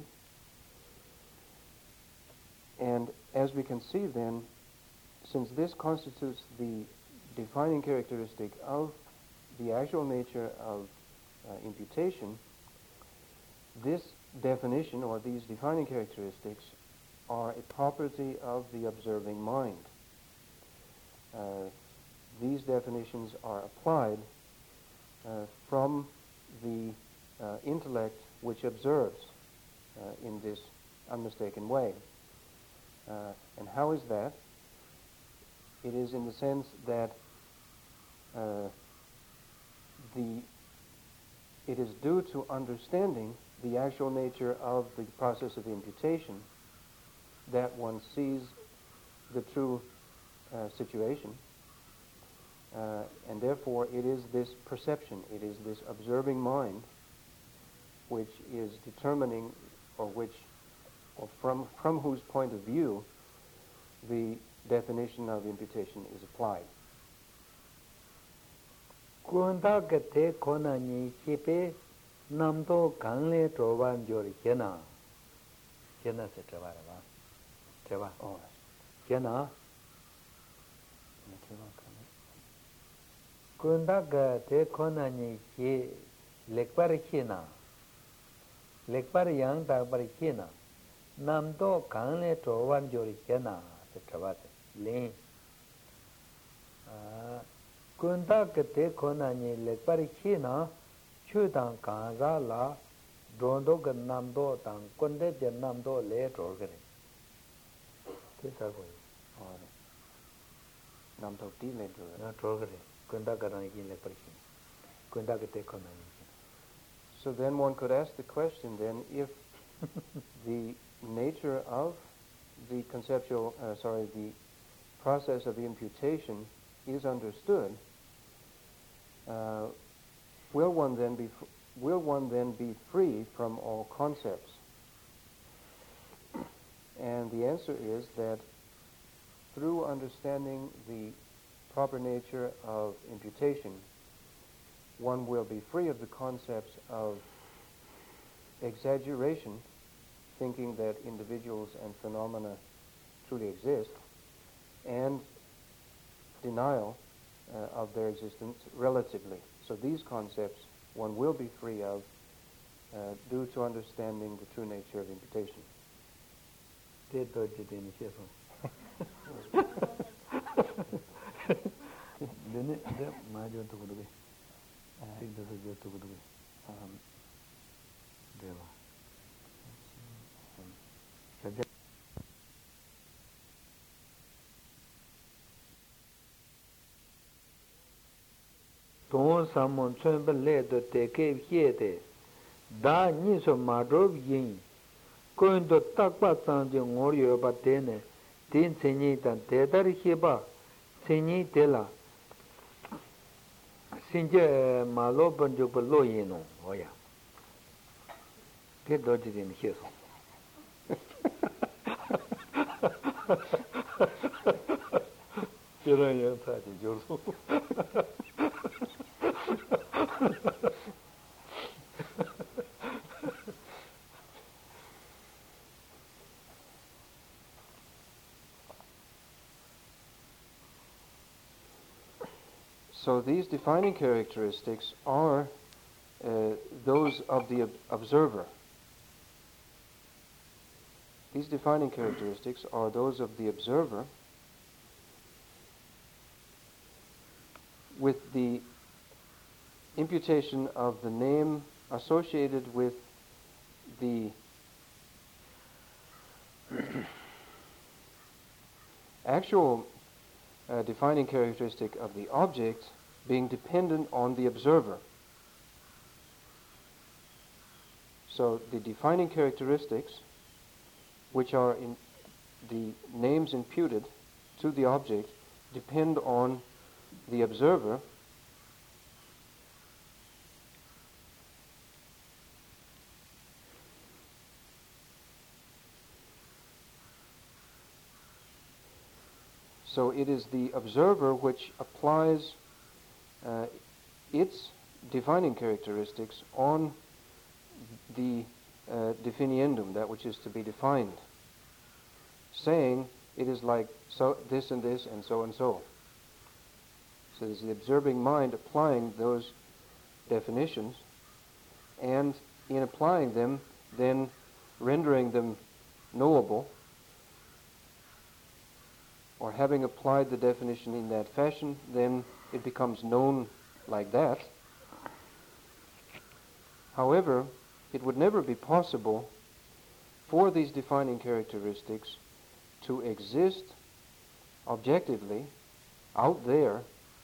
And as we can see then, since this constitutes the defining characteristic of the actual nature of imputation, this definition or these defining characteristics are a property of the observing mind. These definitions are applied from the intellect which observes in this unmistaken way. And how is that? It is in the sense that it is due to understanding the actual nature of the process of imputation that one sees the true situation, and therefore it is this perception, it is this observing mind which is determining, or from whose point of view the definition of imputation is applied. Kunda kate kona ni shipe namto kangle trovan jori kena se trevara treva oh kena kunda kate kona ni shi lekpar yang ta par kena namto kangle trovan jori kena se treva le Kunda kate kona ni lekpar kina Chudang Kanza La, Drondo Ganamdo, Tang, Kunde Janamdo, late organic. Namto Tile. Not organic. Kunda Garanaki Leprechaun. Kunda Gatekonani. So then one could ask the question then, if the nature of the conceptual, the process of imputation is understood, will one then be free from all concepts? And the answer is that through understanding the proper nature of imputation, one will be free of the concepts of exaggeration, thinking that individuals and phenomena truly exist, and denial of their existence relatively. So these concepts one will be free of due to understanding the true nature of imputation. Don Samon Chumble to take here. Da Niso Madrov Yin. Going to Takpa Sanjing or your Batene, Tin Senit and Tedar Hiba, Seni Tela. Sinja Maloban Jubaloyino, Oya. Get dodged in his. So these defining characteristics are those of the observer. These defining characteristics are those of the observer, with the imputation of the name associated with the actual defining characteristic of the object being dependent on the observer. So the defining characteristics, which are in the names imputed to the object, depend on the observer, so it is the observer which applies its defining characteristics on the definiendum, that which is to be defined, saying it is like so, this and this, and so and so. So it is the observing mind applying those definitions, and in applying them, then rendering them knowable, or having applied the definition in that fashion, then it becomes known like that. However, it would never be possible for these defining characteristics to exist objectively out there,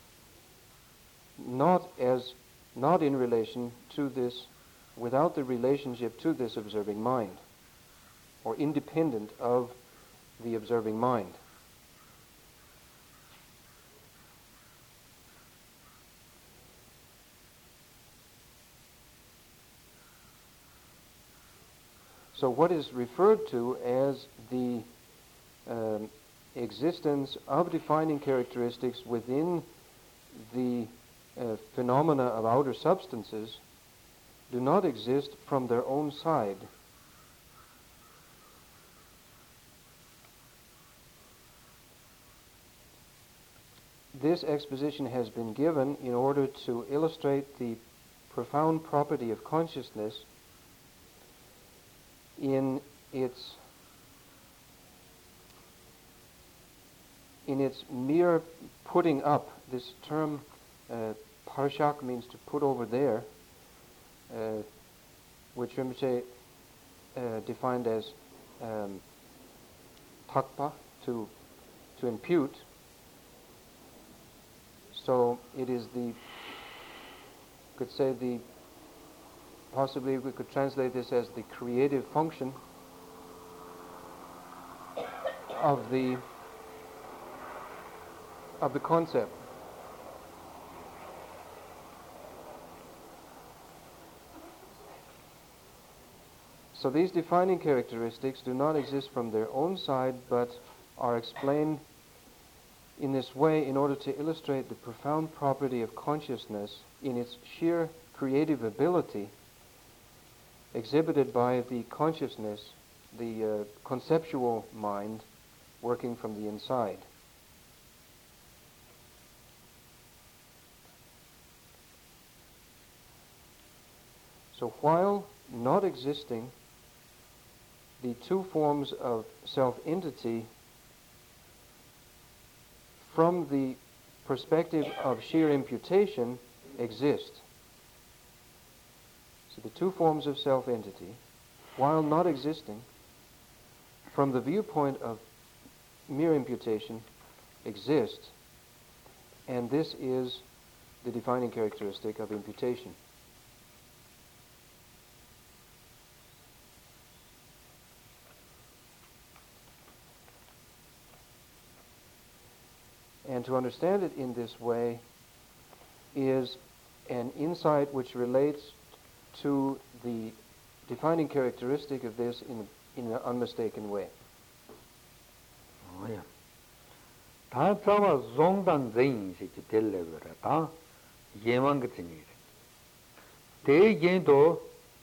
not in relation to this, without the relationship to this observing mind, or independent of the observing mind. So what is referred to as the existence of defining characteristics within the phenomena of outer substances do not exist from their own side. This exposition has been given in order to illustrate the profound property of consciousness in its mere putting up. This term parshak means to put over there, which Rinpoche defined as takpa, to impute. So it is possibly we could translate this as the creative function of the concept. So these defining characteristics do not exist from their own side, but are explained in this way in order to illustrate the profound property of consciousness in its sheer creative ability exhibited by the consciousness, the conceptual mind working from the inside. So while not existing, the two forms of self-entity from the perspective of sheer imputation exist. So the two forms of self-entity, while not existing, from the viewpoint of mere imputation, exist, and this is the defining characteristic of imputation. And to understand it in this way is an insight which relates to the defining characteristic of this in an unmistaken way. Oh yeah. Ta tsawa zongdan zayin shi ki telle vera ta yewang tsini. Te yen do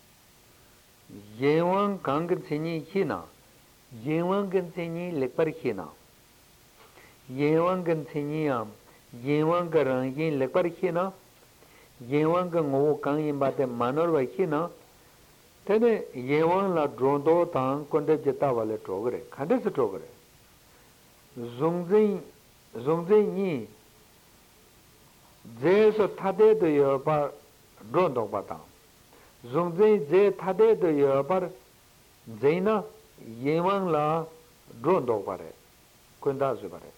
yewang kang tsini hina yewang tsini lekpar hina yewang tsini am yewang rang yin lekpar hina yewang ngo kang yin ba te manor wa hina tene yewang la drondo tang konde jeta wale trogre khande se trogre zongzin ni je so thade de yo par drondo ba tang zongzin je thade de yo par zeina yewang la drondo pare konda se pare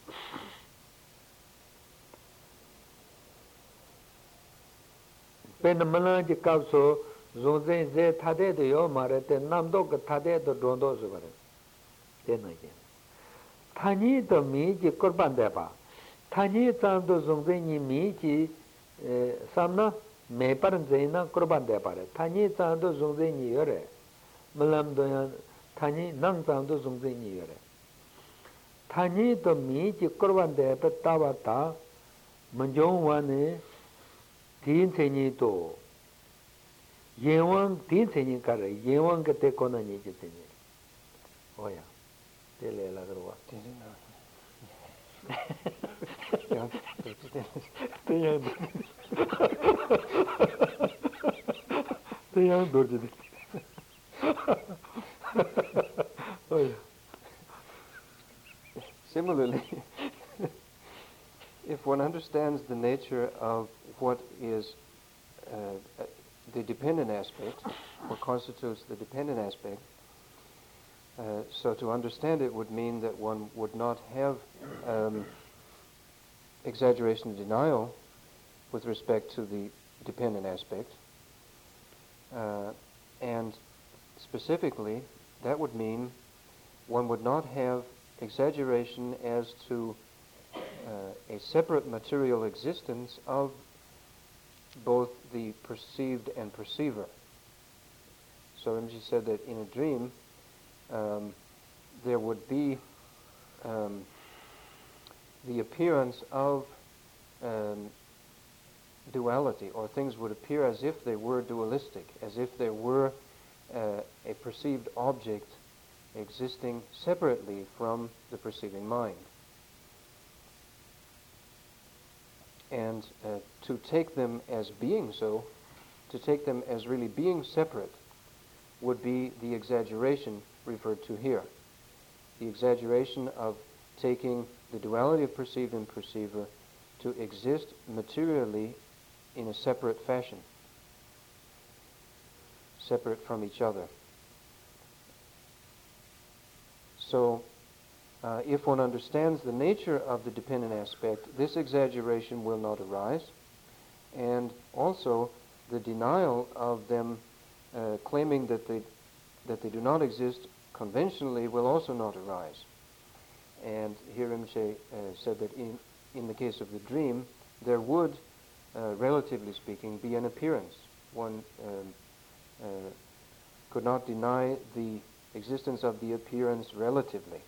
pen mala ji kap so zongzin je thade de yo mare te namdo ka thade de drondo se pare tena ye 타니 더 미지 κορ반데바 타니 짱도 종쟁이 미지 삼나 매빠른 제나 κορ반데바레 타니 짱도 종쟁이 여래 물람도야 타니 낭짱도 종쟁이 여래 타니 더 미지 κορ반데바 따왔다 먼저와네 딘체니도 예왕 딘체니 가래 예왕 그때 거나니 지테니 오야 Tele 들어와. 대양 돌지네. Similarly, if one understands the nature of what is the dependent aspect, what constitutes the dependent aspect, so to understand it would mean that one would not have exaggeration and denial with respect to the dependent aspect. And specifically, that would mean one would not have exaggeration as to a separate material existence of both the perceived and perceiver. So Rinpoche said that in a dream, there would be the appearance of duality, or things would appear as if they were dualistic, as if there were a perceived object existing separately from the perceiving mind. And to take them as being so, to take them as really being separate, would be the exaggeration referred to here. The exaggeration of taking the duality of perceived and perceiver to exist materially in a separate fashion. separate from each other. So, if one understands the nature of the dependent aspect, this exaggeration will not arise, and also the denial of them claiming that they do not exist conventionally will also not arise. And here Rinpoche said that in the case of the dream, there would, relatively speaking, be an appearance. One could not deny the existence of the appearance relatively.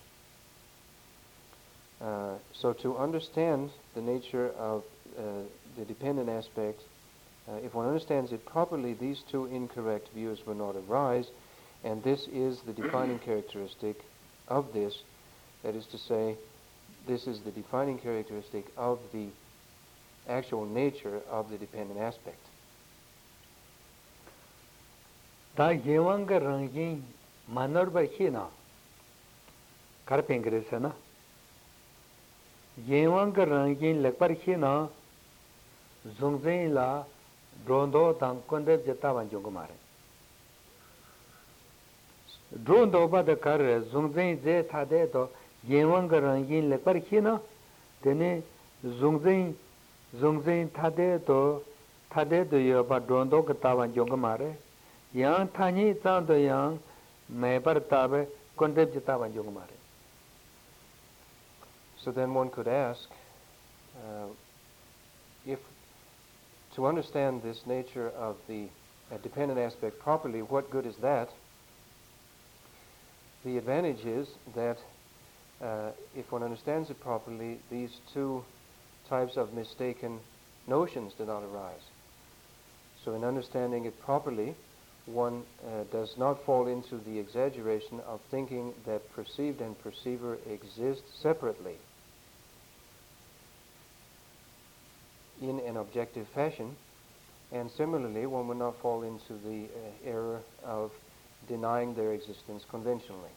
So to understand the nature of the dependent aspect, if one understands it properly, these two incorrect views will not arise, and this is the defining characteristic of this. That is to say, this is the defining characteristic of the actual nature of the dependent aspect. Da yewanga rangin manorba hina karpengresana yewanga rangin lekpar hina zungzen la drondo tang konde jetaban jongmare drondo ba da kar zungzen je thade to yewanga rangin lekpar hina tene zungzen thade to yo ba drondo kataban jongmare yang thani tang do yang mebar tabe konde jetaban jongmare. So then one could ask, if to understand this nature of the dependent aspect properly, what good is that? The advantage is that if one understands it properly, these two types of mistaken notions do not arise. So in understanding it properly, one does not fall into the exaggeration of thinking that perceived and perceiver exist separately in an objective fashion, and similarly one would not fall into the error of denying their existence conventionally.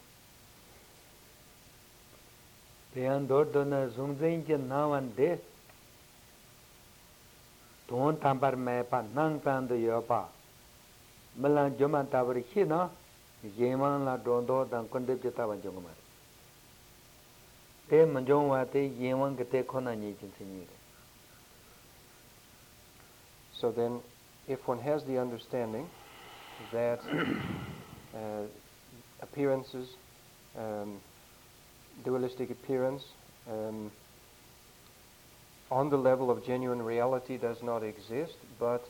Don tambar me pa nang tan de yo pa melan joma tabar hina yeman la dondo dan konde jeta ban jong mar te manjong wa te yeman gete khona ni jin sinyi. So then, if one has the understanding that appearances, dualistic appearance, on the level of genuine reality does not exist, but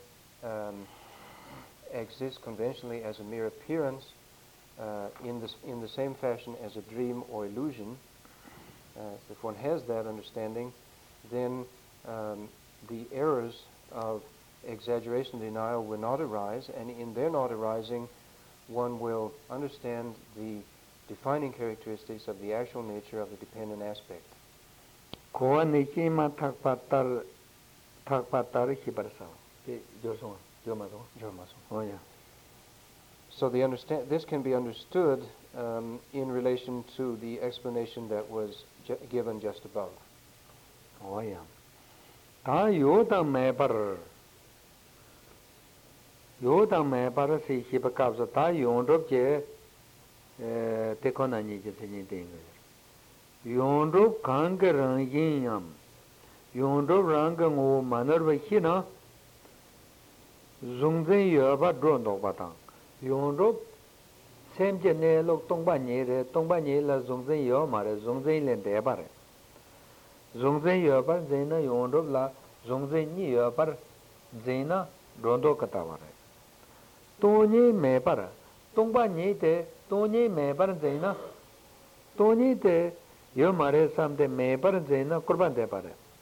exists conventionally as a mere appearance, in the same fashion as a dream or illusion. If one has that understanding, then the errors of exaggeration denial will not arise, and in their not arising, one will understand the defining characteristics of the actual nature of the dependent aspect. Ko neki ma thakpatar hibarsa joso jomaso. Oh yeah. So this can be understood in relation to the explanation that was given just above. Oh yeah. Ta yoda me par si hibakabza ta yondrop je tekona ni je tini ding. Yondrop kang rangin yam yondrop rang ngo manarva hina zungzen yoba drondo batang yondrop semje ne lok tongba ni la zungzen yo mare zungzen len de bare zungzen yoba zena yondrop la zungzen ni yoba zena drondo kata bare toni me par tongba ni te toni me par zena toni te yo mare samde me par zena kurban de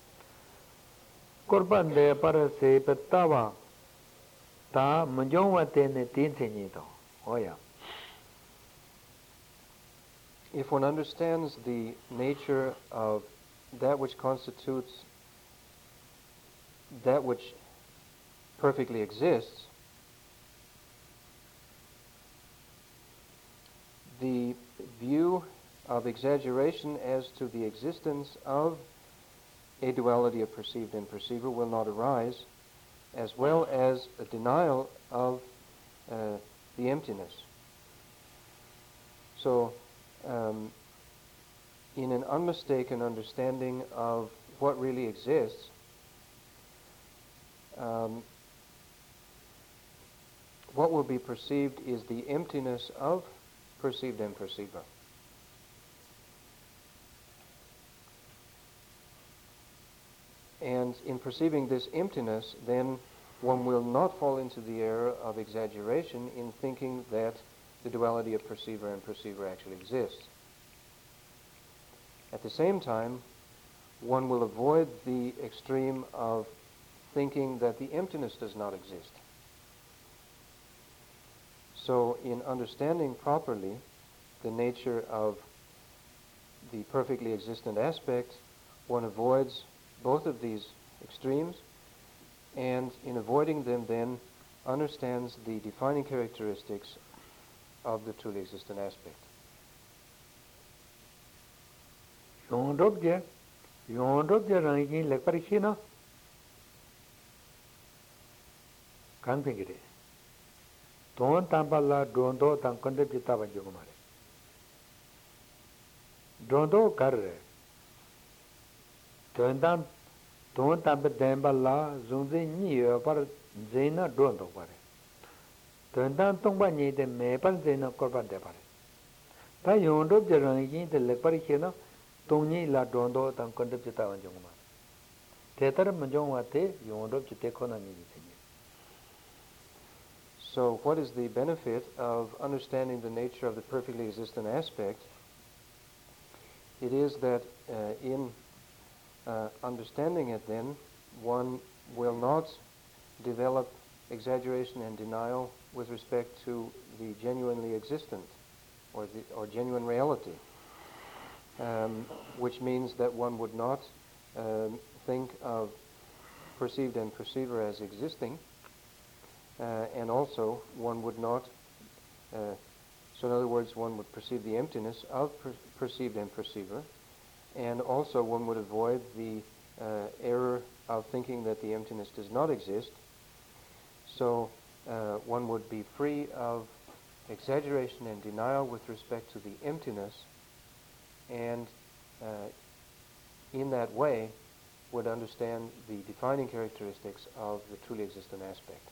par se petawa ta munjongwa tene tin se ni to. Oh yeah. If one understands the nature of that which constitutes that which perfectly exists, the view of exaggeration as to the existence of a duality of perceived and perceiver will not arise, as well as a denial of the emptiness. So, in an unmistaken understanding of what really exists, what will be perceived is the emptiness of perceived and perceiver. And in perceiving this emptiness, then one will not fall into the error of exaggeration in thinking that the duality of perceiver and perceiver actually exists. At the same time, one will avoid the extreme of thinking that the emptiness does not exist. So in understanding properly the nature of the perfectly existent aspect, one avoids both of these extremes, and in avoiding them then understands the defining characteristics of the truly existent aspect. Yondobje rangi lekparishina kanpingire. Don tambala dondo tan konde pitaba jogumare. Dondo karre. Don tambe dembala zunze ni par zena dondo pare. Don tongba ni de me par zena korban de pare. Ta yondobje rangi de lekparishina tongni la dondo tan konde pitaba jogumare. Tetar manjongwa te yondobje te kona ni ni. So what is the benefit of understanding the nature of the perfectly existent aspect? It is that in understanding it then, one will not develop exaggeration and denial with respect to the genuinely existent or genuine reality, which means that one would not think of perceived and perceiver as existing. And also, one would not, so in other words, one would perceive the emptiness of perceived and perceiver, and also one would avoid the error of thinking that the emptiness does not exist. So one would be free of exaggeration and denial with respect to the emptiness, and in that way would understand the defining characteristics of the truly existent aspect.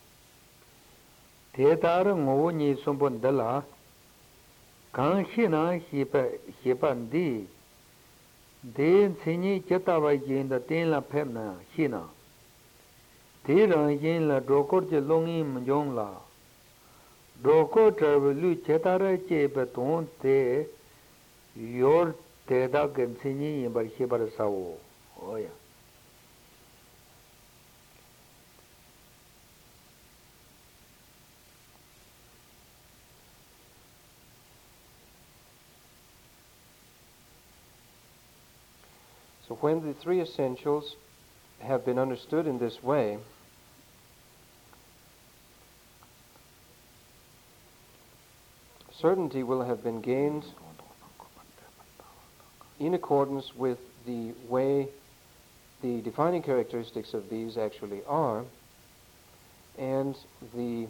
Tetar ngo ni sompon dala kan hina hipan di den sini chetaba yin da ten la phemna hina de ran yin la dokor je longi mjong la dokor travel chetara che beton te yor te da gen sini yin bar hibar sawo oya. So when the three essentials have been understood in this way, certainty will have been gained in accordance with the way the defining characteristics of these actually are, and the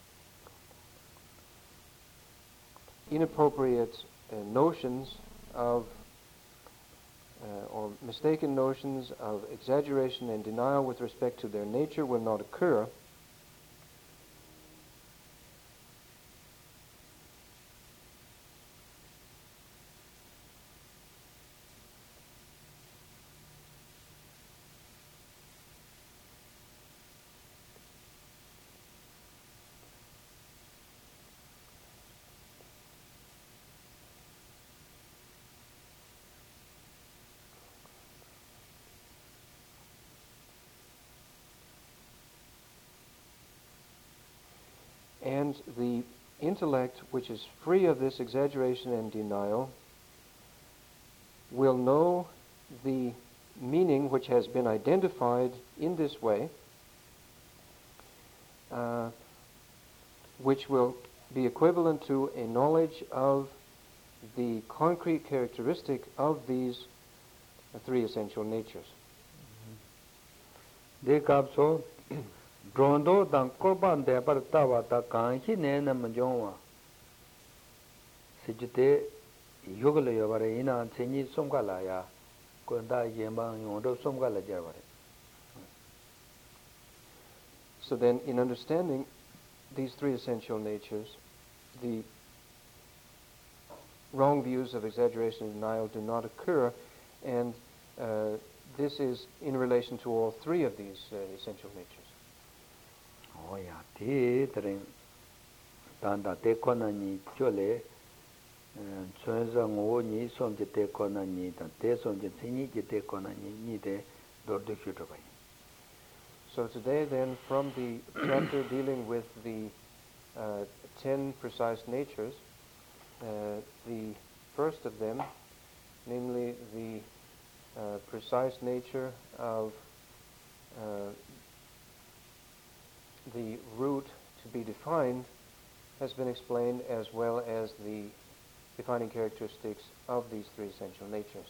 inappropriate notions of or mistaken notions of exaggeration and denial with respect to their nature will not occur. And the intellect, which is free of this exaggeration and denial, will know the meaning which has been identified in this way, which will be equivalent to a knowledge of the concrete characteristic of these three essential natures. De kapso Drondo dan korban de par tawa ta kanchi ne na mjongwa sijite yogale yobare ina chenyi somkala ya konda yemba yondo somkala jabare. So then, in understanding these three essential natures, the wrong views of exaggeration and denial do not occur, and this is in relation to all three of these essential natures. Oh yeah, te tren tanda te kona ni chole chönza ngo ni somje te kona ni ta te somje tsinyi te kona ni de dordu chutobai. So today then, from the chapter dealing with the 10 precise natures, the first of them, namely the precise nature of the root to be defined, has been explained, as well as the defining characteristics of these three essential natures.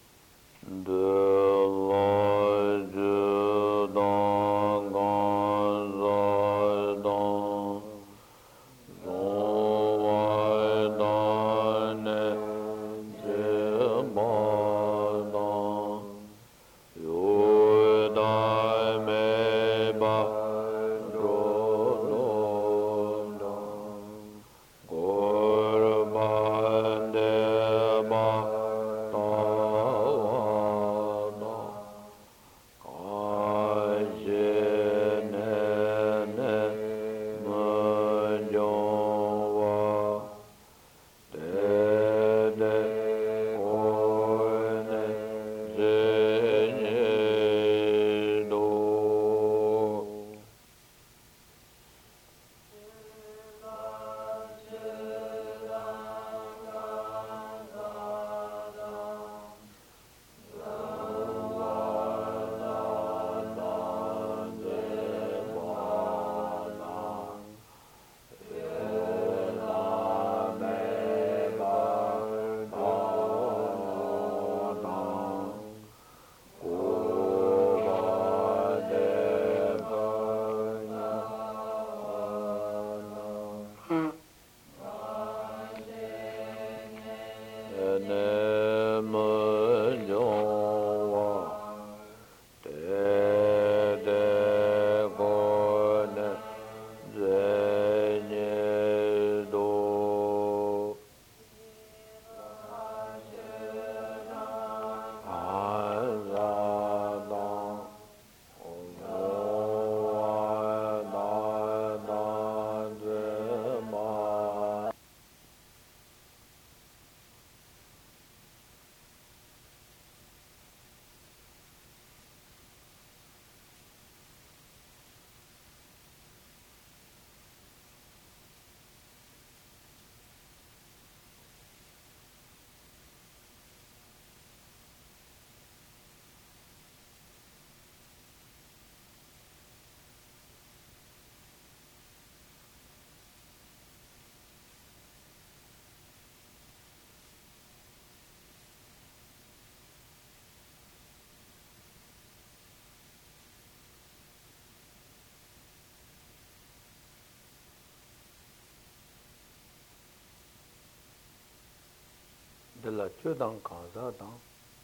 De la chodang kanza dang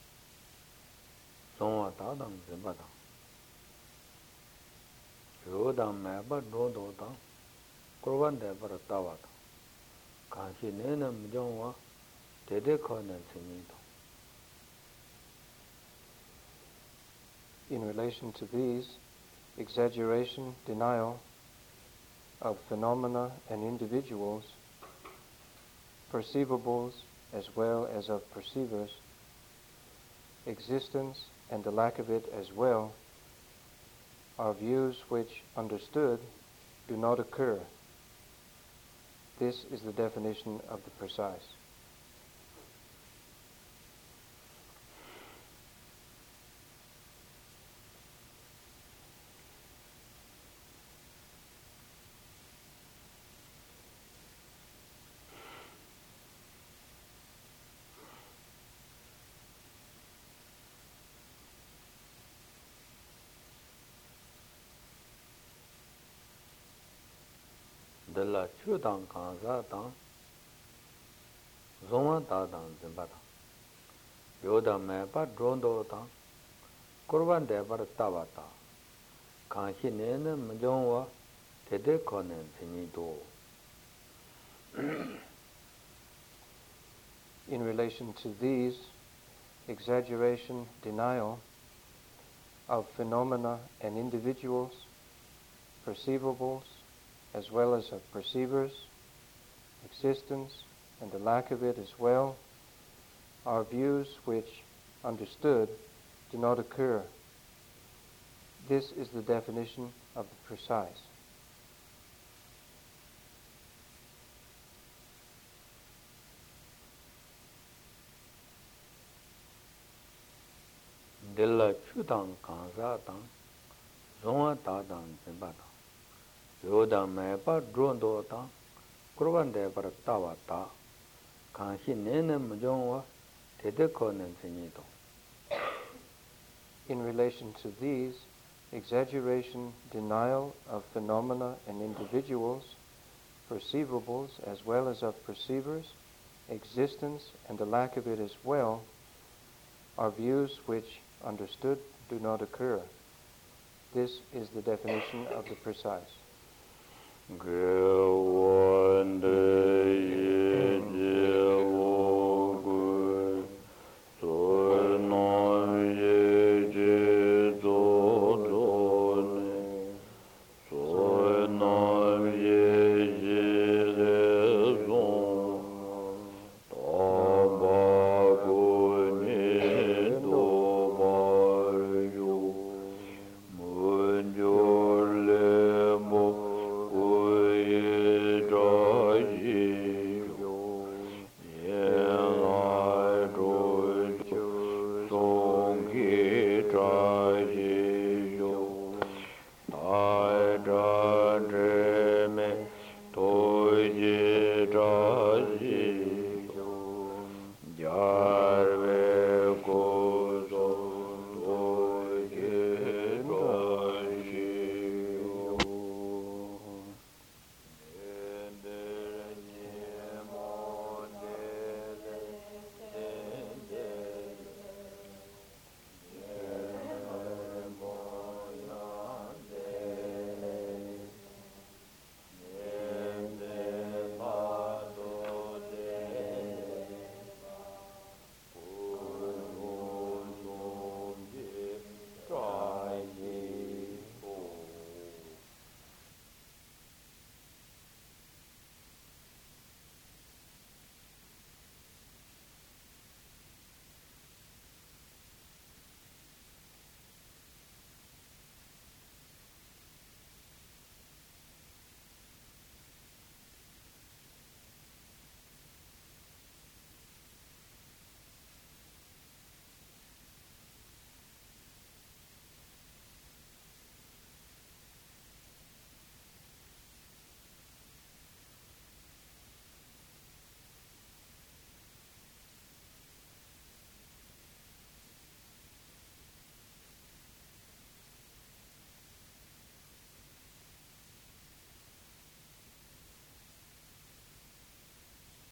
songwa ta dang zimba dang yo dang meba do dang kurban de bar tawa dang kanshi nena mjongwa dede kona tsinyi dang. In relation to these, exaggeration, denial of phenomena and individuals, perceivables as well as of perceivers, existence and the lack of it as well, are views which, understood, do not occur. This is the definition of the precise. della chudang kanza tang zonwa ta tang zimba tang yoda me pa drondo tang kurban de par tawa ta kanshi ne ne mjongwa tede konen tini do. In relation to these, exaggeration, denial of phenomena and individuals, perceivables, as well as of perceivers, existence, and the lack of it as well, are views which, understood, do not occur. This is the definition of the precise. Della chudang kanza tang zonwa ta tang zimba tang yoda me pa drondo tang kurban de par tawa ta kanshi ne ne mjongwa tede konen tini do. In relation to these, exaggeration, denial of phenomena and individuals, perceivables as well as of perceivers, existence and the lack of it as well, are views which, understood, do not occur. This is the definition of the precise. Gwande